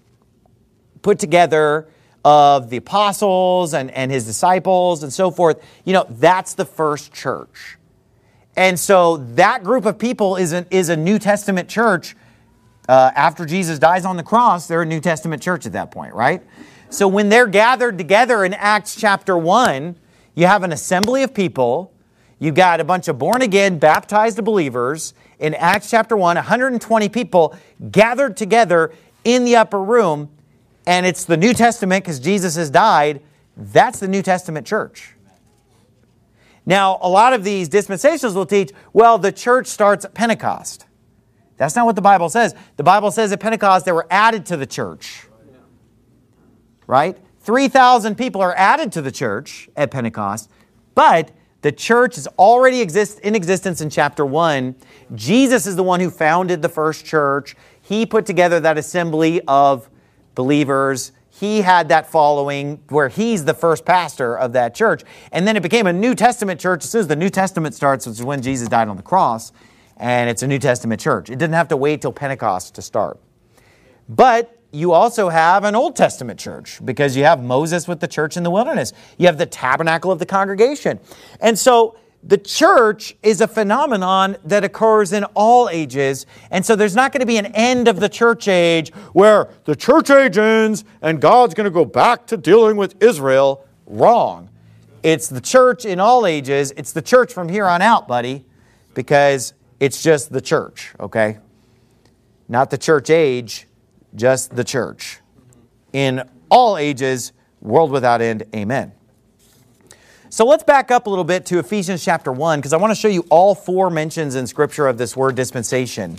put together of the apostles and, and his disciples and so forth, you know, that's the first church. And so that group of people is, an, is a New Testament church. Uh, after Jesus dies on the cross, they're a New Testament church at that point, right? So when they're gathered together in Acts chapter one, you have an assembly of people. You've got a bunch of born-again, baptized believers. In Acts chapter one, one hundred twenty people gathered together in the upper room. And it's the New Testament because Jesus has died. That's the New Testament church. Now, a lot of these dispensationalists will teach, well, the church starts at Pentecost. That's not what the Bible says. The Bible says at Pentecost they were added to the church. Right? three thousand people are added to the church at Pentecost, but the church is already exist in existence in chapter one. Jesus is the one who founded the first church. He put together that assembly of believers. He had that following where he's the first pastor of that church. And then it became a New Testament church as soon as the New Testament starts, which is when Jesus died on the cross. And it's a New Testament church. It didn't have to wait till Pentecost to start. But you also have an Old Testament church because you have Moses with the church in the wilderness. You have the tabernacle of the congregation. And so the church is a phenomenon that occurs in all ages. And so there's not going to be an end of the church age where the church age ends and God's going to go back to dealing with Israel. Wrong. It's the church in all ages. It's the church from here on out, buddy, because it's just the church, okay? Not the church age, just the church. In all ages, world without end, amen. So let's back up a little bit to Ephesians chapter one, because I want to show you all four mentions in Scripture of this word dispensation.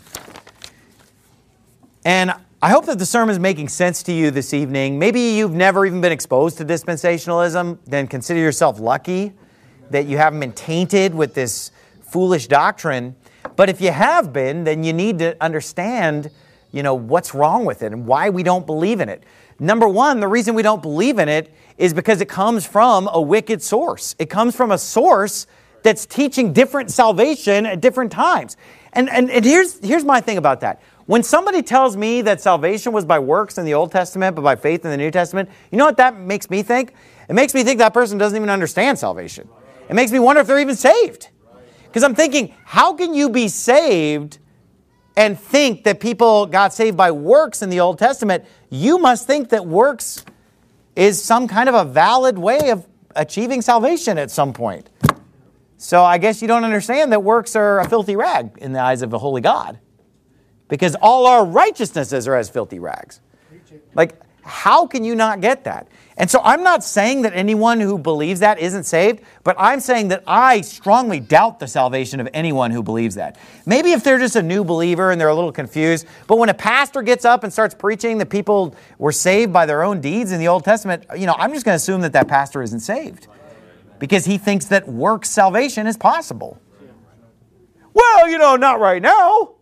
And I hope that the sermon is making sense to you this evening. Maybe you've never even been exposed to dispensationalism, then consider yourself lucky that you haven't been tainted with this foolish doctrine. But if you have been, then you need to understand, you know, what's wrong with it and why we don't believe in it. Number one, the reason we don't believe in it is because it comes from a wicked source. It comes from a source that's teaching different salvation at different times. And, and, and here's, here's my thing about that. When somebody tells me that salvation was by works in the Old Testament, but by faith in the New Testament, you know what that makes me think? It makes me think that person doesn't even understand salvation. It makes me wonder if they're even saved. Because I'm thinking, how can you be saved and think that people got saved by works in the Old Testament? You must think that works is some kind of a valid way of achieving salvation at some point. So I guess you don't understand that works are a filthy rag in the eyes of a holy God. Because all our righteousnesses are as filthy rags. Like, how can you not get that? And so I'm not saying that anyone who believes that isn't saved, but I'm saying that I strongly doubt the salvation of anyone who believes that. Maybe if they're just a new believer and they're a little confused, but when a pastor gets up and starts preaching that people were saved by their own deeds in the Old Testament, you know, I'm just going to assume that that pastor isn't saved because he thinks that works salvation is possible. Well, you know, not right now.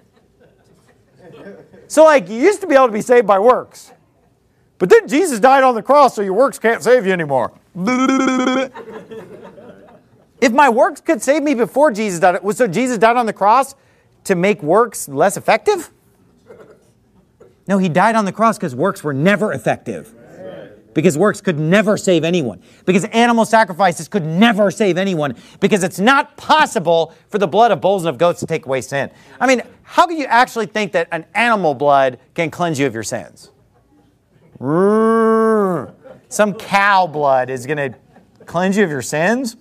So like you used to be able to be saved by works. But then Jesus died on the cross, so your works can't save you anymore. If my works could save me before Jesus died, so Jesus died on the cross, to make works less effective? No, he died on the cross because works were never effective. Because works could never save anyone. Because animal sacrifices could never save anyone. Because it's not possible for the blood of bulls and of goats to take away sin. I mean, how can you actually think that an animal blood can cleanse you of your sins? Some cow blood is going to cleanse you of your sins?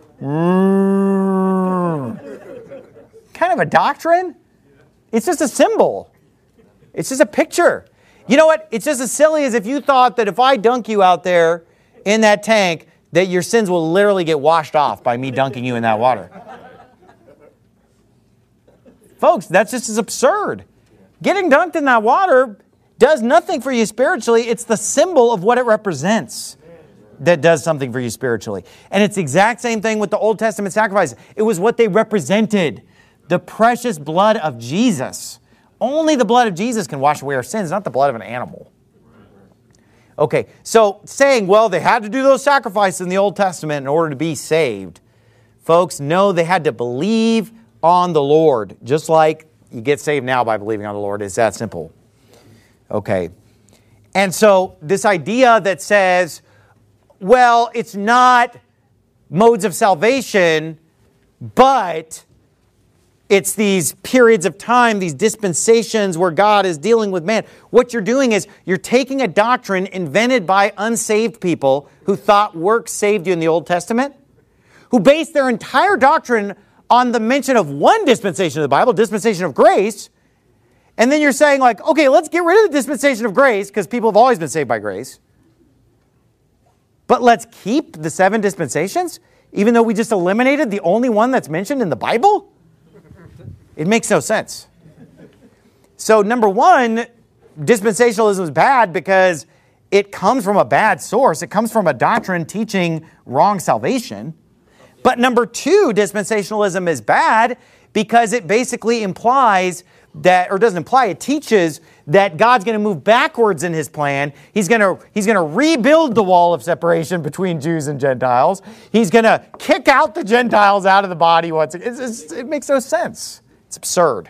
Kind of a doctrine? It's just a symbol. It's just a picture. You know what? It's just as silly as if you thought that if I dunk you out there in that tank, that your sins will literally get washed off by me dunking you in that water. Folks, that's just as absurd. Getting dunked in that water does nothing for you spiritually. It's the symbol of what it represents that does something for you spiritually. And it's the exact same thing with the Old Testament sacrifices. It was what they represented. The precious blood of Jesus. Only the blood of Jesus can wash away our sins, not the blood of an animal. Okay, so saying, well, they had to do those sacrifices in the Old Testament in order to be saved. Folks, no, they had to believe on the Lord. Just like you get saved now by believing on the Lord. It's that simple. Okay. And so this idea that says, well, it's not modes of salvation, but it's these periods of time, these dispensations where God is dealing with man. What you're doing is you're taking a doctrine invented by unsaved people who thought works saved you in the Old Testament, who based their entire doctrine on the mention of one dispensation of the Bible, dispensation of grace, and then you're saying like, okay, let's get rid of the dispensation of grace because people have always been saved by grace, but let's keep the seven dispensations, even though we just eliminated the only one that's mentioned in the Bible? It makes no sense. So number one, dispensationalism is bad because it comes from a bad source. It comes from a doctrine teaching wrong salvation. But number two, dispensationalism is bad because it basically implies that, or doesn't imply, it teaches that God's going to move backwards in his plan. He's going to, he's going to rebuild the wall of separation between Jews and Gentiles. He's going to kick out the Gentiles out of the body once again. It's, it's, it makes no sense. It's absurd.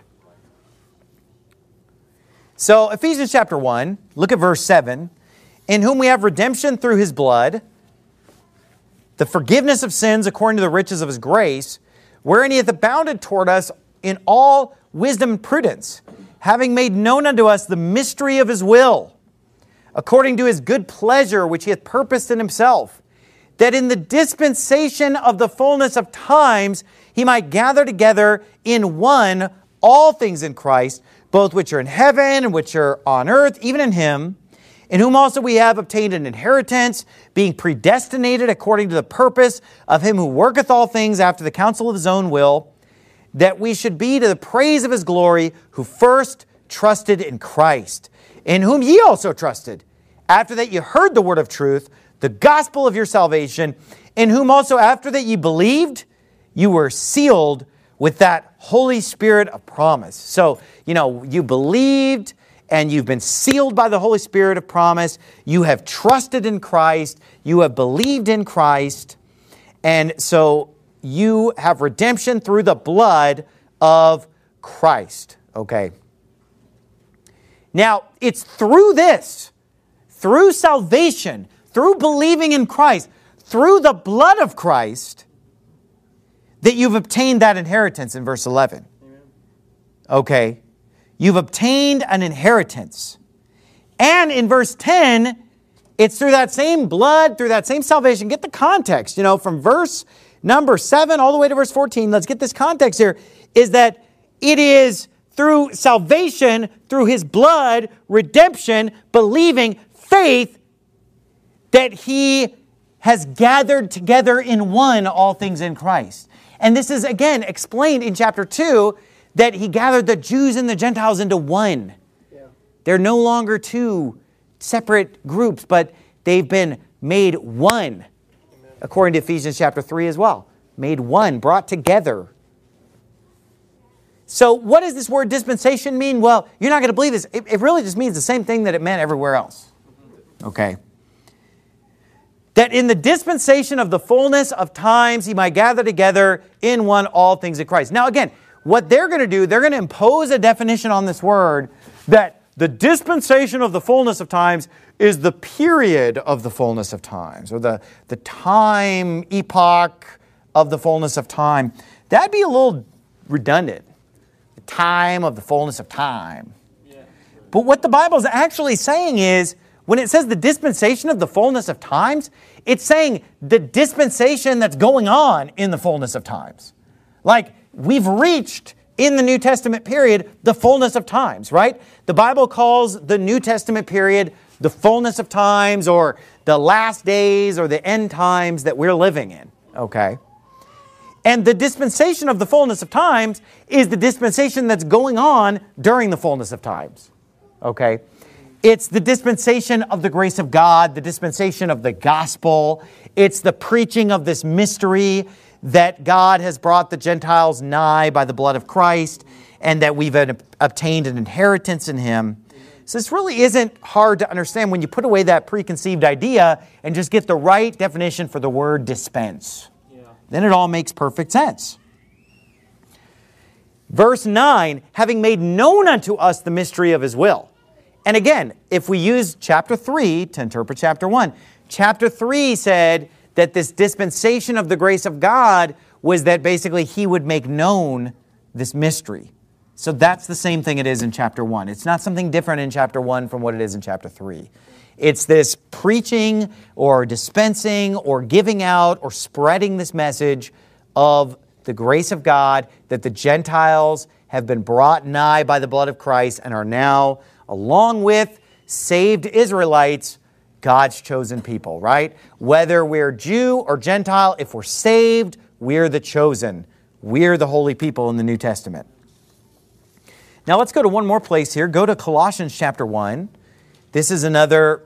So Ephesians chapter one, look at verse seven. In whom we have redemption through his blood, the forgiveness of sins according to the riches of his grace, wherein he hath abounded toward us in all wisdom and prudence, having made known unto us the mystery of his will, according to his good pleasure which he hath purposed in himself, that in the dispensation of the fullness of times he might gather together in one all things in Christ, both which are in heaven and which are on earth, even in him, in whom also we have obtained an inheritance, being predestinated according to the purpose of him who worketh all things after the counsel of his own will, that we should be to the praise of his glory, who first trusted in Christ, in whom ye also trusted, after that ye heard the word of truth, the gospel of your salvation, in whom also after that ye believed, you were sealed with that Holy Spirit of promise. So, you know, you believed and you've been sealed by the Holy Spirit of promise. You have trusted in Christ. You have believed in Christ. And so you have redemption through the blood of Christ. Okay. Now, it's through this, through salvation, through believing in Christ, through the blood of Christ, that you've obtained that inheritance in verse eleven. Amen. Okay. You've obtained an inheritance. And in verse ten, it's through that same blood, through that same salvation. Get the context, you know, from verse number seven all the way to verse fourteen. Let's get this context here, is that it is through salvation, through his blood, redemption, believing, faith, that he has gathered together in one all things in Christ. And this is, again, explained in chapter two, that he gathered the Jews and the Gentiles into one. Yeah. They're no longer two separate groups, but they've been made one. Amen. According to Ephesians chapter three as well. Made one, brought together. So what does this word dispensation mean? Well, you're not going to believe this. It, it really just means the same thing that it meant everywhere else. Okay. That in the dispensation of the fullness of times he might gather together in one all things in Christ. Now again, what they're going to do, they're going to impose a definition on this word that the dispensation of the fullness of times is the period of the fullness of times, or the, the time, epoch of the fullness of time. That'd be a little redundant. The time of the fullness of time. Yeah. But what the Bible is actually saying is, when it says the dispensation of the fullness of times, it's saying the dispensation that's going on in the fullness of times. Like, we've reached, in the New Testament period, the fullness of times, right? The Bible calls the New Testament period the fullness of times, or the last days, or the end times that we're living in, okay? And the dispensation of the fullness of times is the dispensation that's going on during the fullness of times, okay? It's the dispensation of the grace of God, the dispensation of the gospel. It's the preaching of this mystery that God has brought the Gentiles nigh by the blood of Christ, and that we've obtained an inheritance in Him. So this really isn't hard to understand when you put away that preconceived idea and just get the right definition for the word dispense. Yeah. Then it all makes perfect sense. Verse nine, having made known unto us the mystery of His will. And again, if we use chapter three to interpret chapter one, chapter three said that this dispensation of the grace of God was that basically He would make known this mystery. So that's the same thing it is in chapter one. It's not something different in chapter one from what it is in chapter three. It's this preaching or dispensing or giving out or spreading this message of the grace of God, that the Gentiles have been brought nigh by the blood of Christ and are now, along with saved Israelites, God's chosen people, right? Whether we're Jew or Gentile, if we're saved, we're the chosen. We're the holy people in the New Testament. Now let's go to one more place here. Go to Colossians chapter one. This is another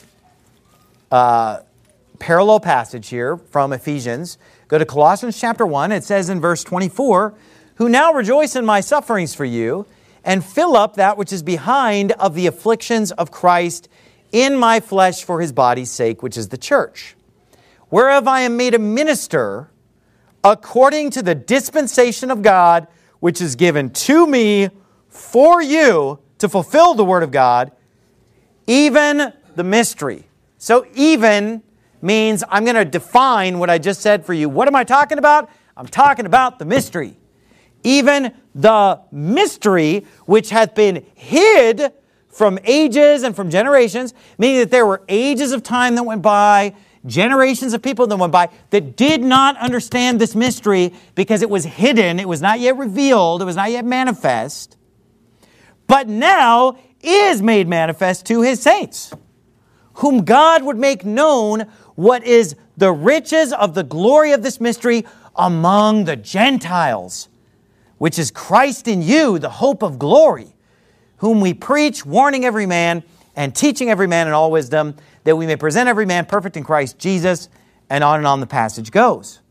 uh, parallel passage here from Ephesians. Go to Colossians chapter one. It says in verse twenty-four, who now rejoice in my sufferings for you, and fill up that which is behind of the afflictions of Christ in my flesh for His body's sake, which is the church. Whereof I am made a minister according to the dispensation of God, which is given to me for you to fulfill the word of God, even the mystery. So even means I'm going to define what I just said for you. What am I talking about? I'm talking about the mystery. Even the mystery which hath been hid from ages and from generations, meaning that there were ages of time that went by, generations of people that went by, that did not understand this mystery because it was hidden, it was not yet revealed, it was not yet manifest, but now is made manifest to His saints, whom God would make known what is the riches of the glory of this mystery among the Gentiles, which is Christ in you, the hope of glory, whom we preach, warning every man and teaching every man in all wisdom, that we may present every man perfect in Christ Jesus, and on and on the passage goes.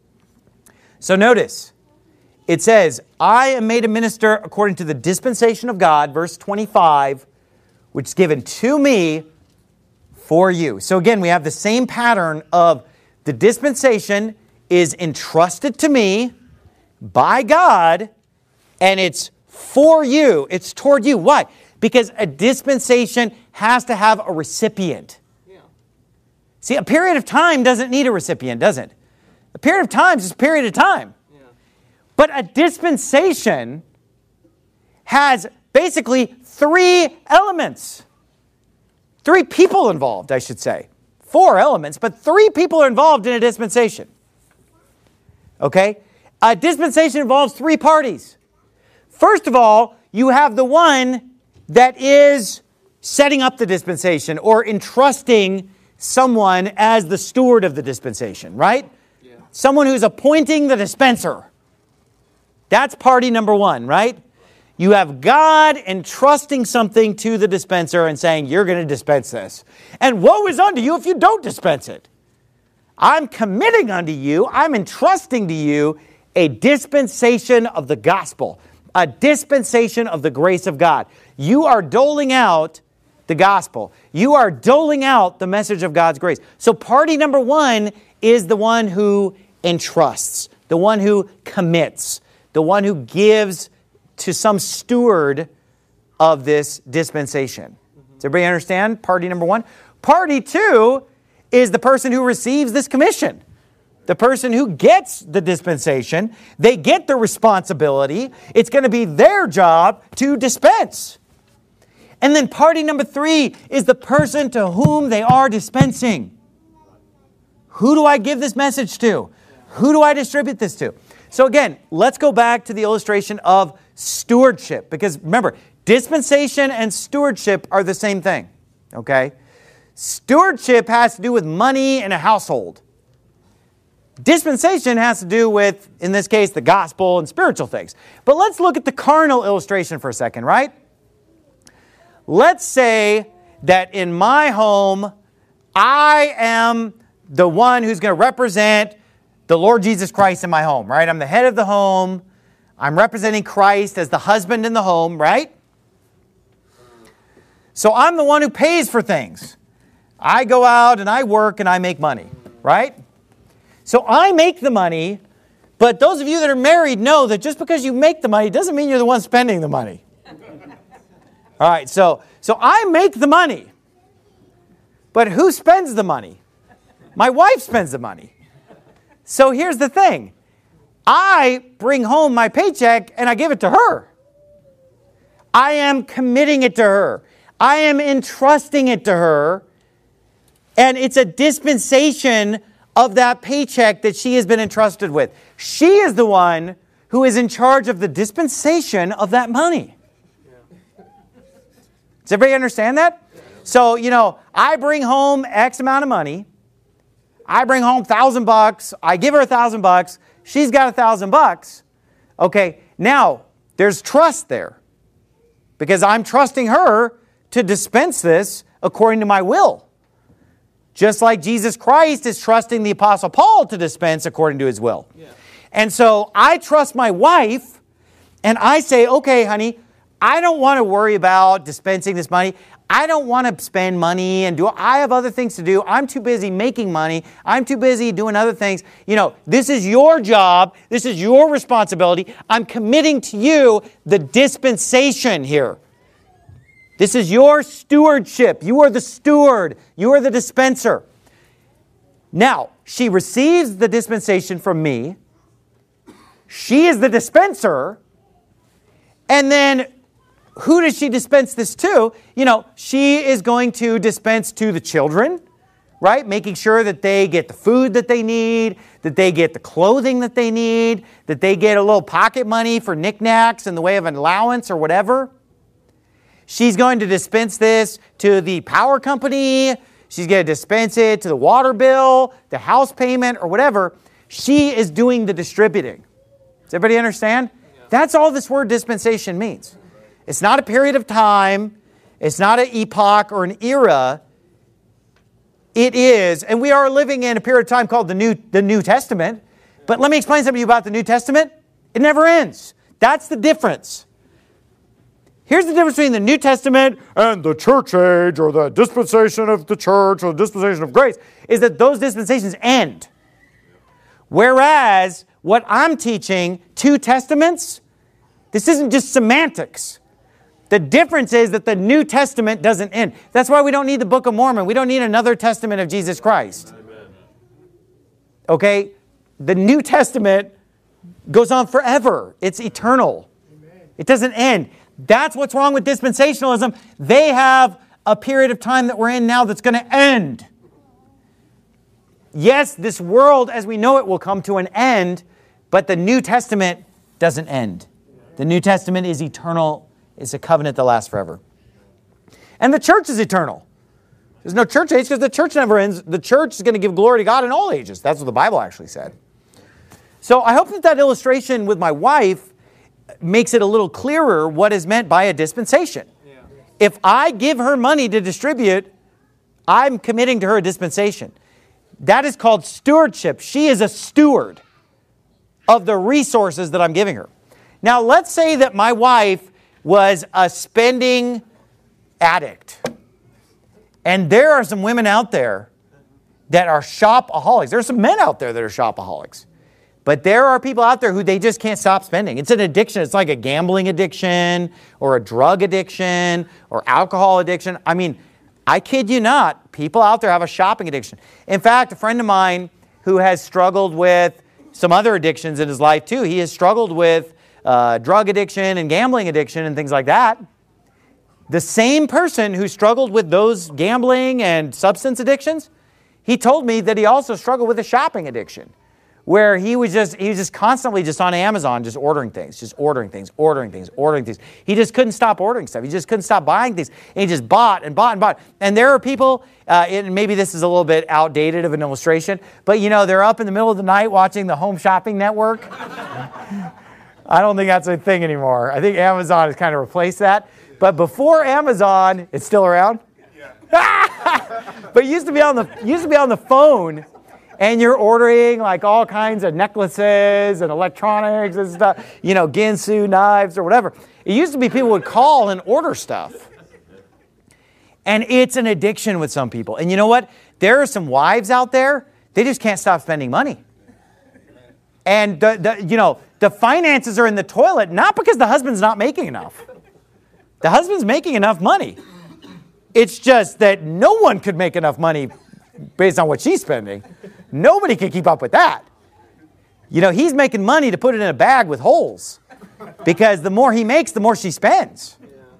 So notice, it says, I am made a minister according to the dispensation of God, verse twenty-five, which is given to me for you. So again, we have the same pattern of the dispensation is entrusted to me by God, and it's for you. It's toward you. Why? Because a dispensation has to have a recipient. Yeah. See, a period of time doesn't need a recipient, does it? A period of time is just a period of time. Yeah. But a dispensation has basically three elements. Three people involved, I should say. Four elements, but three people are involved in a dispensation. Okay? A dispensation involves three parties. First of all, you have the one that is setting up the dispensation or entrusting someone as the steward of the dispensation, right? Yeah. Someone who's appointing the dispenser. That's party number one, right? You have God entrusting something to the dispenser and saying, you're going to dispense this. And woe is unto you if you don't dispense it. I'm committing unto you, I'm entrusting to you a dispensation of the gospel, a dispensation of the grace of God. You are doling out the gospel. You are doling out the message of God's grace. So party number one is the one who entrusts, the one who commits, the one who gives to some steward of this dispensation. Does everybody understand party number one? Party two is the person who receives this commission. The person who gets the dispensation, they get the responsibility. It's going to be their job to dispense. And then party number three is the person to whom they are dispensing. Who do I give this message to? Who do I distribute this to? So again, let's go back to the illustration of stewardship. Because remember, dispensation and stewardship are the same thing. Okay? Stewardship has to do with money in a household. Dispensation has to do with, in this case, the gospel and spiritual things. But let's look at the carnal illustration for a second, right? Let's say that in my home, I am the one who's going to represent the Lord Jesus Christ in my home, right? I'm the head of the home. I'm representing Christ as the husband in the home, right? So I'm the one who pays for things. I go out and I work and I make money, right? So I make the money, but those of you that are married know that just because you make the money doesn't mean you're the one spending the money. All right, so, so I make the money, but who spends the money? My wife spends the money. So here's the thing. I bring home my paycheck and I give it to her. I am committing it to her. I am entrusting it to her, and it's a dispensation of that paycheck that she has been entrusted with. She is the one who is in charge of the dispensation of that money. Does everybody understand that? So, you know, I bring home X amount of money. I bring home a thousand bucks. I give her a thousand bucks. She's got a thousand bucks. Okay, now there's trust there because I'm trusting her to dispense this according to my will. Just like Jesus Christ is trusting the Apostle Paul to dispense according to his will. Yeah. And so I trust my wife and I say, okay, honey, I don't want to worry about dispensing this money. I don't want to spend money and do, I have other things to do. I'm too busy making money. I'm too busy doing other things. You know, this is your job. This is your responsibility. I'm committing to you the dispensation here. This is your stewardship. You are the steward. You are the dispenser. Now, she receives the dispensation from me. She is the dispenser. And then, who does she dispense this to? You know, she is going to dispense to the children, right? Making sure that they get the food that they need, that they get the clothing that they need, that they get a little pocket money for knickknacks in the way of an allowance or whatever. She's going to dispense this to the power company. She's going to dispense it to the water bill, the house payment, or whatever. She is doing the distributing. Does everybody understand? Yeah. That's all this word dispensation means. It's not a period of time. It's not an epoch or an era. It is, and we are living in a period of time called the New, the New Testament. But let me explain something to you about the New Testament. It never ends. That's the difference. Here's the difference between the New Testament and the church age or the dispensation of the church or the dispensation of grace is that those dispensations end. Whereas what I'm teaching, two testaments, this isn't just semantics. The difference is that the New Testament doesn't end. That's why we don't need the Book of Mormon. We don't need another testament of Jesus Christ. Okay? The New Testament goes on forever. It's eternal. It doesn't end. That's what's wrong with dispensationalism. They have a period of time that we're in now that's going to end. Yes, this world as we know it will come to an end, but the New Testament doesn't end. The New Testament is eternal. It's a covenant that lasts forever. And the church is eternal. There's no church age because the church never ends. The church is going to give glory to God in all ages. That's what the Bible actually said. So I hope that that illustration with my wife makes it a little clearer what is meant by a dispensation. Yeah. If I give her money to distribute, I'm committing to her a dispensation. That is called stewardship. She is a steward of the resources that I'm giving her. Now, let's say that my wife was a spending addict. And there are some women out there that are shopaholics. There are some men out there that are shopaholics. But there are people out there who they just can't stop spending. It's an addiction. It's like a gambling addiction or a drug addiction or alcohol addiction. I mean, I kid you not, people out there have a shopping addiction. In fact, a friend of mine who has struggled with some other addictions in his life too, he has struggled with uh, drug addiction and gambling addiction and things like that. The same person who struggled with those gambling and substance addictions, he told me that he also struggled with a shopping addiction, where he was just he was just constantly just on Amazon, just ordering things, just ordering things, ordering things, ordering things. He just couldn't stop ordering stuff. He just couldn't stop buying things. And he just bought and bought and bought. And there are people, uh, and maybe this is a little bit outdated of an illustration, but you know, they're up in the middle of the night watching the Home Shopping Network. I don't think that's a thing anymore. I think Amazon has kind of replaced that. But before Amazon, it's still around? Yeah. But it used to be on the used to be on the phone. And you're ordering like all kinds of necklaces and electronics and stuff, you know, Ginsu knives or whatever. It used to be people would call and order stuff. And it's an addiction with some people. And you know what? There are some wives out there, they just can't stop spending money. And, the, the, you know, the finances are in the toilet, not because the husband's not making enough. The husband's making enough money. It's just that no one could make enough money based on what she's spending. Nobody can keep up with that. You know, he's making money to put it in a bag with holes because the more he makes, the more she spends.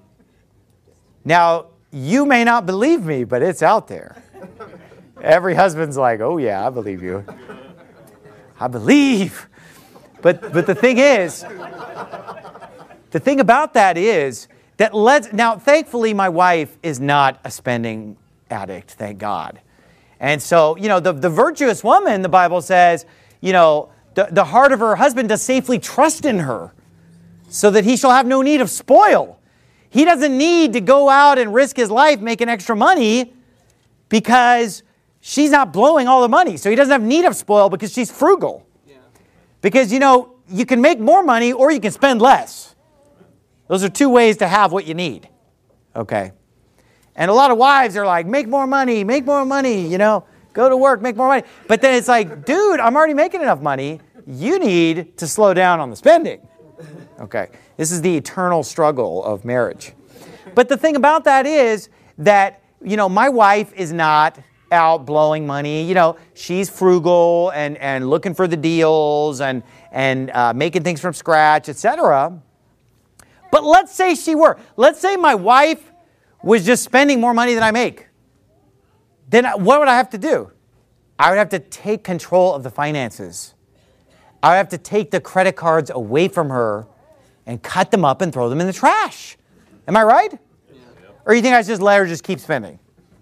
Now, you may not believe me, but it's out there. Every husband's like, oh yeah, I believe you. I believe. But but the thing is, the thing about that is that let's, now thankfully my wife is not a spending addict, thank God. And so, you know, the, the virtuous woman, the Bible says, you know, the, the heart of her husband does safely trust in her so that he shall have no need of spoil. He doesn't need to go out and risk his life making extra money because she's not blowing all the money. So he doesn't have need of spoil because she's frugal. Yeah. Because, you know, you can make more money or you can spend less. Those are two ways to have what you need. Okay. And a lot of wives are like, make more money, make more money, you know, go to work, make more money. But then it's like, dude, I'm already making enough money. You need to slow down on the spending. Okay. This is the eternal struggle of marriage. But the thing about that is that, you know, my wife is not out blowing money. You know, she's frugal and, and looking for the deals and, and uh, making things from scratch, et cetera. But let's say she were. Let's say my wife was just spending more money than I make. Then what would I have to do? I would have to take control of the finances. I would have to take the credit cards away from her and cut them up and throw them in the trash. Am I right? Yeah. Or you think I should just let her just keep spending?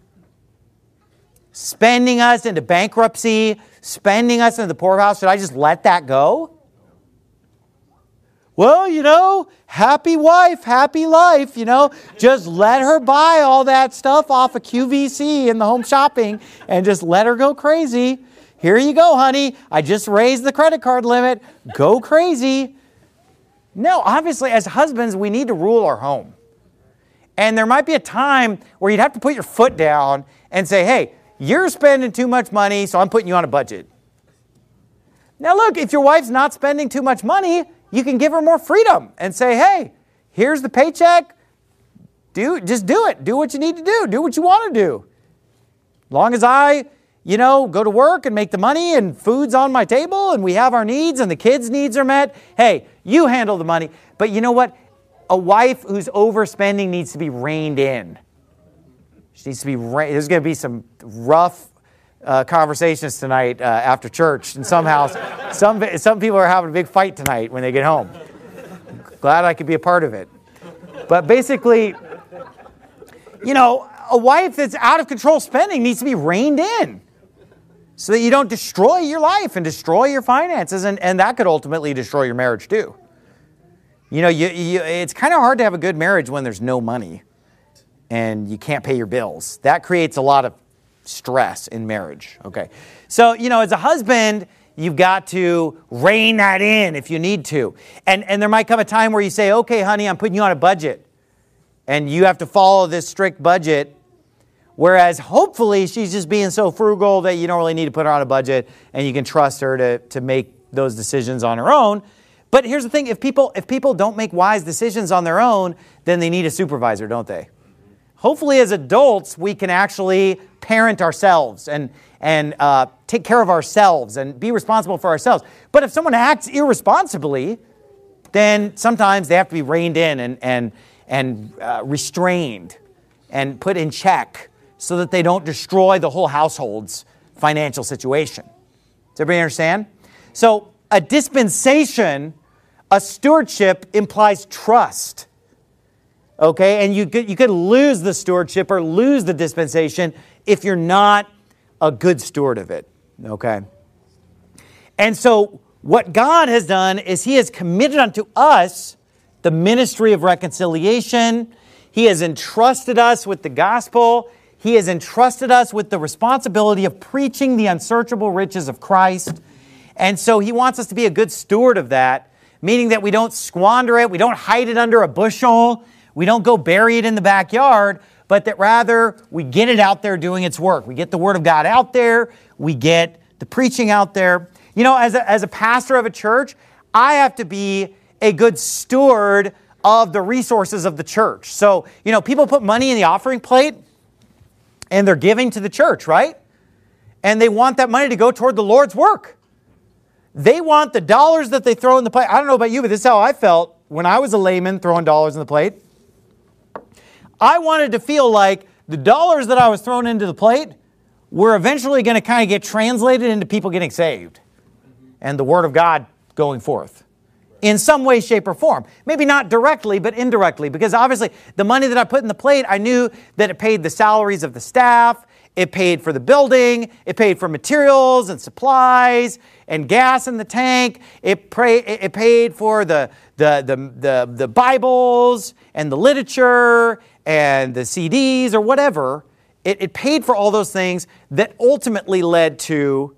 Spending us into bankruptcy, spending us into the poorhouse, should I just let that go? Well, you know, happy wife, happy life, you know. Just let her buy all that stuff off of Q V C in the Home Shopping and just let her go crazy. Here you go, honey. I just raised the credit card limit. Go crazy. No, obviously, as husbands, we need to rule our home. And there might be a time where you'd have to put your foot down and say, hey, you're spending too much money, so I'm putting you on a budget. Now, look, if your wife's not spending too much money, you can give her more freedom and say, hey, here's the paycheck. Do, just do it. Do what you need to do. Do what you want to do. As long as I, you know, go to work and make the money and food's on my table and we have our needs and the kids' needs are met, hey, you handle the money. But you know what? A wife who's overspending needs to be reined in. She needs to be re- There's going to be some rough Uh, conversations tonight uh, after church in some house. Some some people are having a big fight tonight when they get home. Glad I could be a part of it. But basically, you know, a wife that's out of control spending needs to be reined in so that you don't destroy your life and destroy your finances, and, and that could ultimately destroy your marriage too. You know, you, you, it's kind of hard to have a good marriage when there's no money and you can't pay your bills. That creates a lot of stress in marriage. Okay. So, you know, as a husband, you've got to rein that in if you need to. And and there might come a time where you say, okay, honey, I'm putting you on a budget. And you have to follow this strict budget. Whereas hopefully she's just being so frugal that you don't really need to put her on a budget and you can trust her to, to make those decisions on our own. But here's the thing, if people if people don't make wise decisions on their own, then they need a supervisor, don't they? Hopefully as adults, we can actually parent ourselves and, and uh, take care of ourselves and be responsible for ourselves. But if someone acts irresponsibly, then sometimes they have to be reined in and, and, and uh, restrained and put in check so that they don't destroy the whole household's financial situation. Does everybody understand? So a dispensation, a stewardship implies trust. Okay, and you could, you could lose the stewardship or lose the dispensation if you're not a good steward of it. Okay? And so what God has done is He has committed unto us the ministry of reconciliation. He has entrusted us with the gospel. He has entrusted us with the responsibility of preaching the unsearchable riches of Christ. And so He wants us to be a good steward of that, meaning that we don't squander it, we don't hide it under a bushel, we don't go bury it in the backyard, but that rather we get it out there doing its work. We get the Word of God out there. We get the preaching out there. You know, as a, as a pastor of a church, I have to be a good steward of the resources of the church. So, you know, people put money in the offering plate and they're giving to the church, right? And they want that money to go toward the Lord's work. They want the dollars that they throw in the plate. I don't know about you, but this is how I felt when I was a layman throwing dollars in the plate. I wanted to feel like the dollars that I was throwing into the plate were eventually going to kind of get translated into people getting saved and the Word of God going forth in some way, shape, or form. Maybe not directly, but indirectly, because obviously the money that I put in the plate, I knew that it paid the salaries of the staff, it paid for the building, it paid for materials and supplies and gas in the tank, it, pray, it paid for the, the, the, the, the Bibles and the literature and the C Ds or whatever. It, it paid for all those things that ultimately led to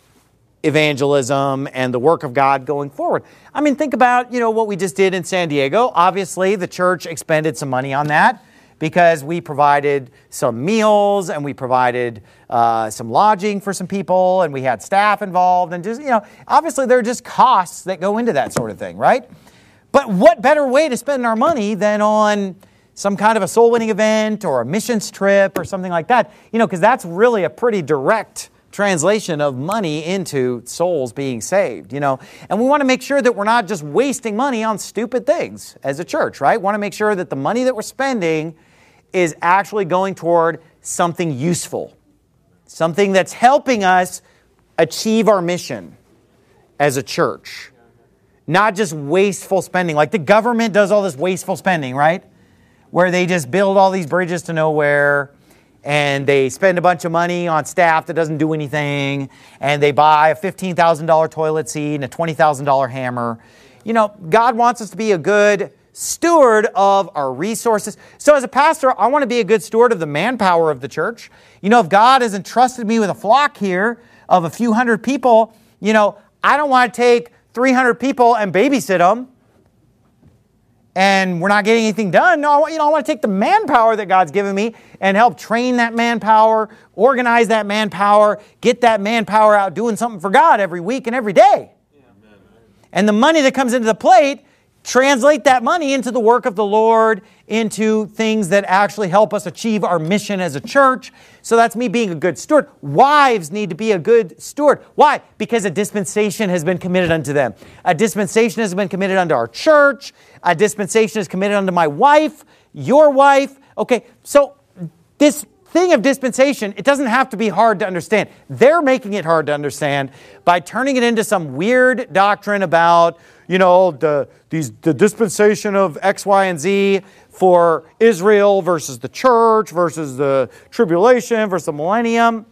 evangelism and the work of God going forward. I mean, think about, you know, what we just did in San Diego. Obviously, the church expended some money on that because we provided some meals and we provided uh, some lodging for some people and we had staff involved and just, you know, obviously there are just costs that go into that sort of thing, right? But what better way to spend our money than on some kind of a soul-winning event or a missions trip or something like that? You know, because that's really a pretty direct translation of money into souls being saved, you know. And we want to make sure that we're not just wasting money on stupid things as a church, right? We want to make sure that the money that we're spending is actually going toward something useful, something that's helping us achieve our mission as a church, not just wasteful spending. Like the government does all this wasteful spending, right? Where they just build all these bridges to nowhere, and they spend a bunch of money on staff that doesn't do anything, and they buy a fifteen thousand dollars toilet seat and a twenty thousand dollars hammer. You know, God wants us to be a good steward of our resources. So as a pastor, I want to be a good steward of the manpower of the church. You know, if God has entrusted me with a flock here of a few hundred people, you know, I don't want to take three hundred people and babysit them, and we're not getting anything done. No, you know, I want to take the manpower that God's given me and help train that manpower, organize that manpower, get that manpower out doing something for God every week and every day. Yeah. And the money that comes into the plate, translate that money into the work of the Lord, into things that actually help us achieve our mission as a church. So that's me being a good steward. Wives need to be a good steward. Why? Because a dispensation has been committed unto them. A dispensation has been committed unto our church. A dispensation is committed unto my wife, your wife. Okay, so this thing of dispensation, it doesn't have to be hard to understand. They're making it hard to understand by turning it into some weird doctrine about, you know, the these the dispensation of X, Y, and Z for Israel versus the church versus the tribulation versus the millennium.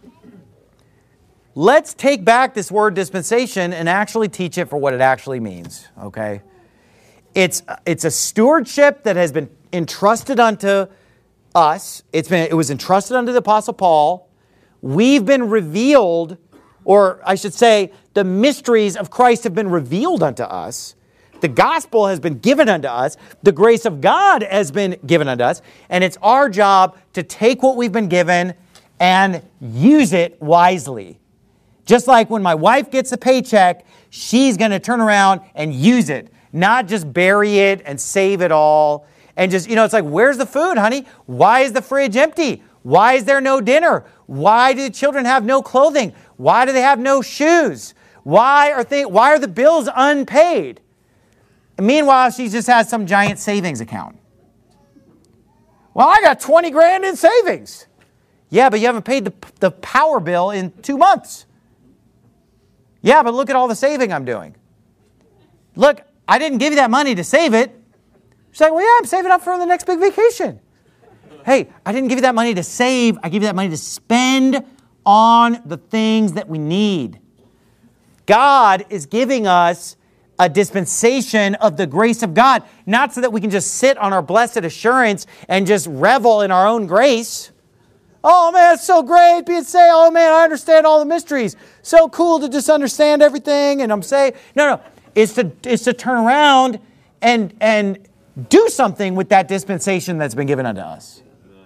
Let's take back this word dispensation and actually teach it for what it actually means, okay? It's it's a stewardship that has been entrusted unto us. It's been it was entrusted unto the Apostle Paul. We've been revealed, or I should say, the mysteries of Christ have been revealed unto us. The gospel has been given unto us. The grace of God has been given unto us. And it's our job to take what we've been given and use it wisely. Just like when my wife gets a paycheck, she's going to turn around and use it, not just bury it and save it all. And just, you know, it's like, where's the food, honey? Why is the fridge empty? Why is there no dinner? Why do the children have no clothing? Why do they have no shoes? Why are they, why are the bills unpaid? And meanwhile, she just has some giant savings account. Well, I got twenty grand in savings. Yeah, but you haven't paid the, the power bill in two months. Yeah, but look at all the saving I'm doing. Look, I didn't give you that money to save it. She's like, well, yeah, I'm saving up for the next big vacation. Hey, I didn't give you that money to save. I give you that money to spend on the things that we need. God is giving us a dispensation of the grace of God, not so that we can just sit on our blessed assurance and just revel in our own grace. Oh, man, it's so great being saved. Oh, man, I understand all the mysteries. So cool to just understand everything, and I'm saved. No, no. It's to, it's to turn around and, and do something with that dispensation that's been given unto us.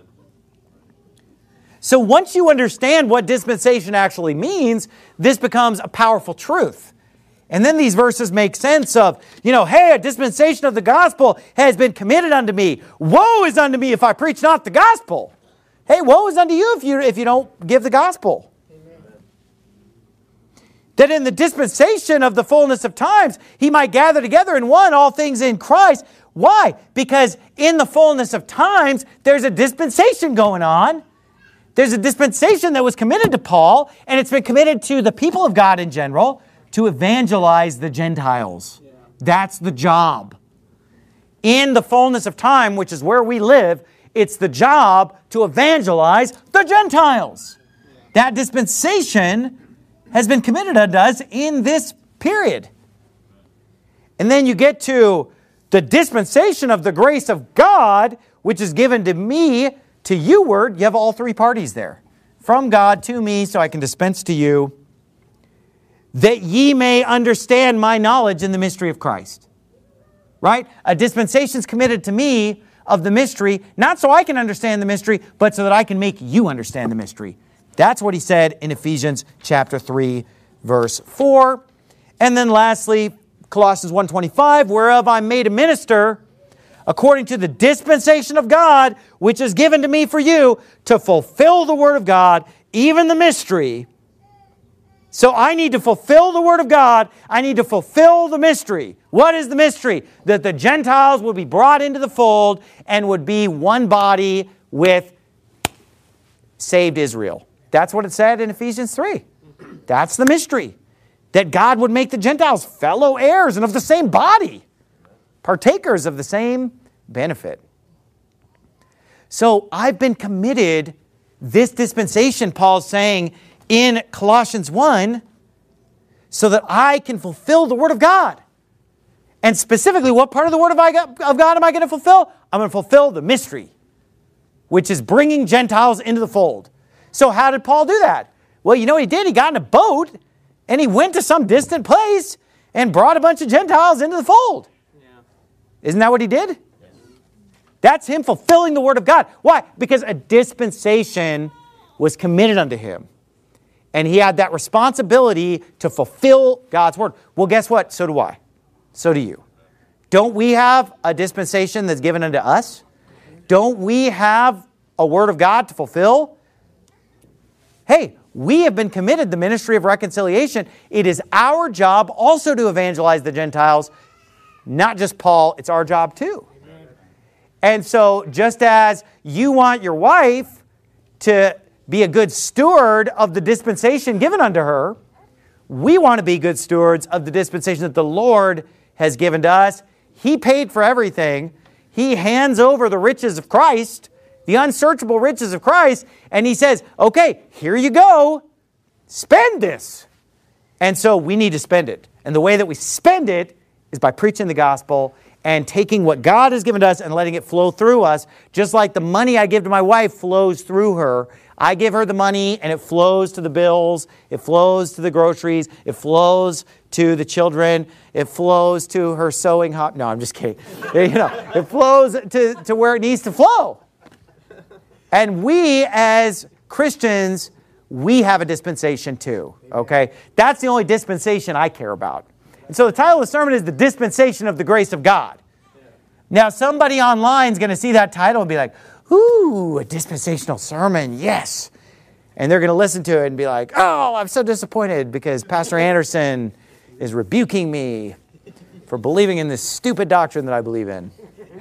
So once you understand what dispensation actually means, this becomes a powerful truth. And then these verses make sense of, you know, hey, a dispensation of the gospel has been committed unto me. Woe is unto me if I preach not the gospel. Hey, woe is unto you if you, if you don't give the gospel. Amen. That in the dispensation of the fullness of times, he might gather together in one all things in Christ. Why? Because in the fullness of times, there's a dispensation going on. There's a dispensation that was committed to Paul, and it's been committed to the people of God in general to evangelize the Gentiles. Yeah. That's the job. In the fullness of time, which is where we live, it's the job to evangelize the Gentiles. Yeah. That dispensation has been committed unto us in this period. And then you get to the dispensation of the grace of God, which is given to me, to you word. You have all three parties there. From God to me, so I can dispense to you, that ye may understand my knowledge in the mystery of Christ. Right? A dispensation is committed to me of the mystery, not so I can understand the mystery, but so that I can make you understand the mystery. That's what he said in Ephesians chapter three, verse four. And then lastly, Colossians one twenty-five, whereof I'm made a minister, according to the dispensation of God, which is given to me for you, to fulfill the word of God, even the mystery. So I need to fulfill the word of God. I need to fulfill the mystery. What is the mystery? That the Gentiles would be brought into the fold and would be one body with saved Israel. That's what it said in Ephesians three. That's the mystery. That God would make the Gentiles fellow heirs and of the same body, partakers of the same benefit. So I've been committed, this dispensation, Paul's saying, in Colossians one, so that I can fulfill the Word of God. And specifically, what part of the Word of God am I going to fulfill? I'm going to fulfill the mystery, which is bringing Gentiles into the fold. So how did Paul do that? Well, you know what he did? He got in a boat, and he went to some distant place and brought a bunch of Gentiles into the fold. Yeah. Isn't that what he did? Yes. That's him fulfilling the Word of God. Why? Because a dispensation was committed unto him. And he had that responsibility to fulfill God's word. Well, guess what? So do I. So do you. Don't we have a dispensation that's given unto us? Don't we have a word of God to fulfill? Hey, we have been committed the ministry of reconciliation. It is our job also to evangelize the Gentiles. Not just Paul, it's our job too. And so just as you want your wife to be a good steward of the dispensation given unto her, we want to be good stewards of the dispensation that the Lord has given to us. He paid for everything. He hands over the riches of Christ, the unsearchable riches of Christ, and he says, okay, here you go. Spend this. And so we need to spend it. And the way that we spend it is by preaching the gospel and taking what God has given to us and letting it flow through us, just like the money I give to my wife flows through her. I give her the money and it flows to the bills, it flows to the groceries, it flows to the children, it flows to her sewing hop. No, I'm just kidding. You know, it flows to, to where it needs to flow. And we as Christians, we have a dispensation too, okay? That's the only dispensation I care about. And so the title of the sermon is The Dispensation of the Grace of God. Now, somebody online is going to see that title and be like, ooh, a dispensational sermon, yes. And they're going to listen to it and be like, oh, I'm so disappointed because Pastor Anderson is rebuking me for believing in this stupid doctrine that I believe in.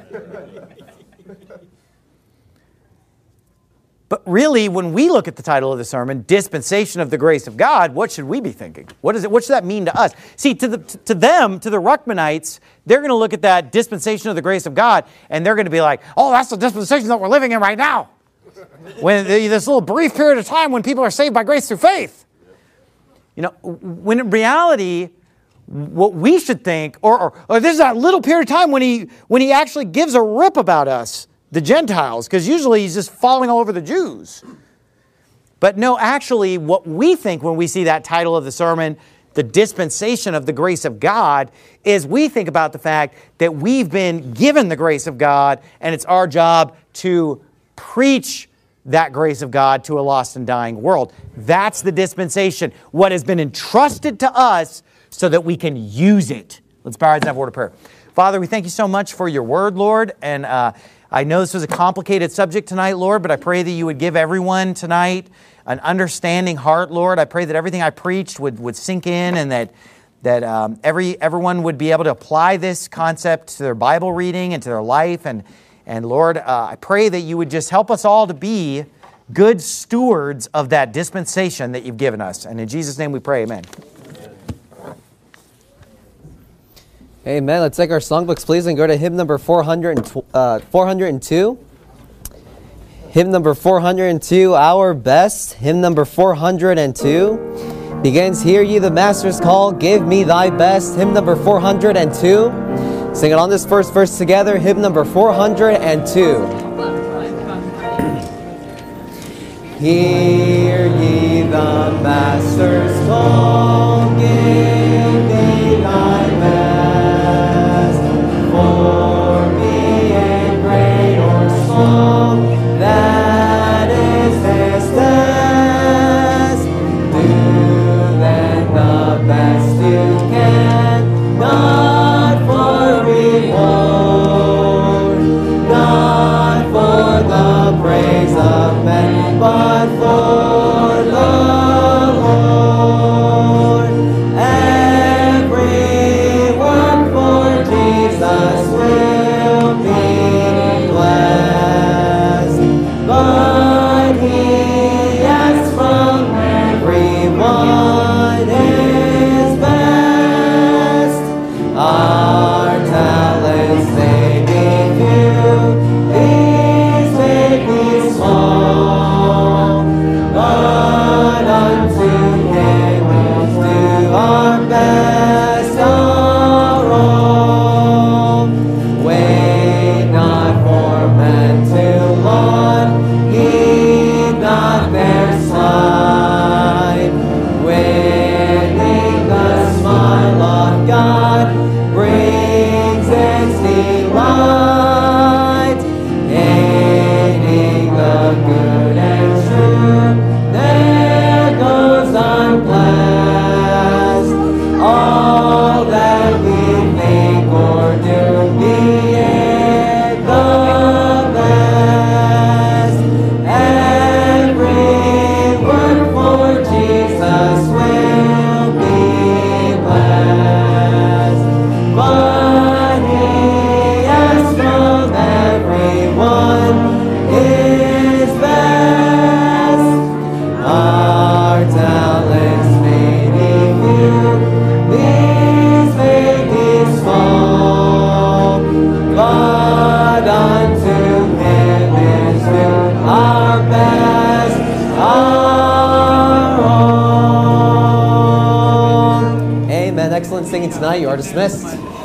But really, when we look at the title of the sermon, Dispensation of the Grace of God, what should we be thinking? What is it? What should that mean to us? See, to the to them, to the Ruckmanites, they're going to look at that dispensation of the grace of God, and they're going to be like, oh, that's the dispensation that we're living in right now. When this little brief period of time when people are saved by grace through faith. You know, when in reality, what we should think, or, or, or there's that little period of time when he when he actually gives a rip about us, the Gentiles, because usually he's just falling all over the Jews. But no, actually, what we think when we see that title of the sermon, the dispensation of the grace of God, is we think about the fact that we've been given the grace of God, and it's our job to preach that grace of God to a lost and dying world. That's the dispensation, what has been entrusted to us so that we can use it. Let's bow our heads and have a word of prayer. Father, we thank you so much for your word, Lord, and uh, I know this was a complicated subject tonight, Lord, but I pray that you would give everyone tonight an understanding heart, Lord. I pray that everything I preached would, would sink in and that that um, every everyone would be able to apply this concept to their Bible reading and to their life. And, and Lord, uh, I pray that you would just help us all to be good stewards of that dispensation that you've given us. And in Jesus' name we pray, amen. Amen. Let's take our songbooks, please, and go to hymn number four hundred two. Hymn number four hundred two, Our Best. Hymn number four hundred two begins, Hear ye the Master's call, give me thy best. Hymn number four hundred two. Sing it on this first verse together. Hymn number four hundred two. Hear ye the Master's call, give me thy best. For me in great or small, that is his task. Do then the best you can, not for reward, not for the praise of men, but for the Lord. Every work for Jesus will be blessed, but he asks from everyone his best. Our talents may be few, these may be small, but unto him we'll do our best, our all. Wait not for men to laud, heed not their side. Winning the smile of God brings its delight. Hating the good and true, there goes unblessed. All that we think or do, be it the best. Every work for Jesus will be blessed, but he asks from everyone his best. Our talents may be few, these may be small, but unto him is due our best, our all. Amen. Excellent singing tonight. You are dismissed.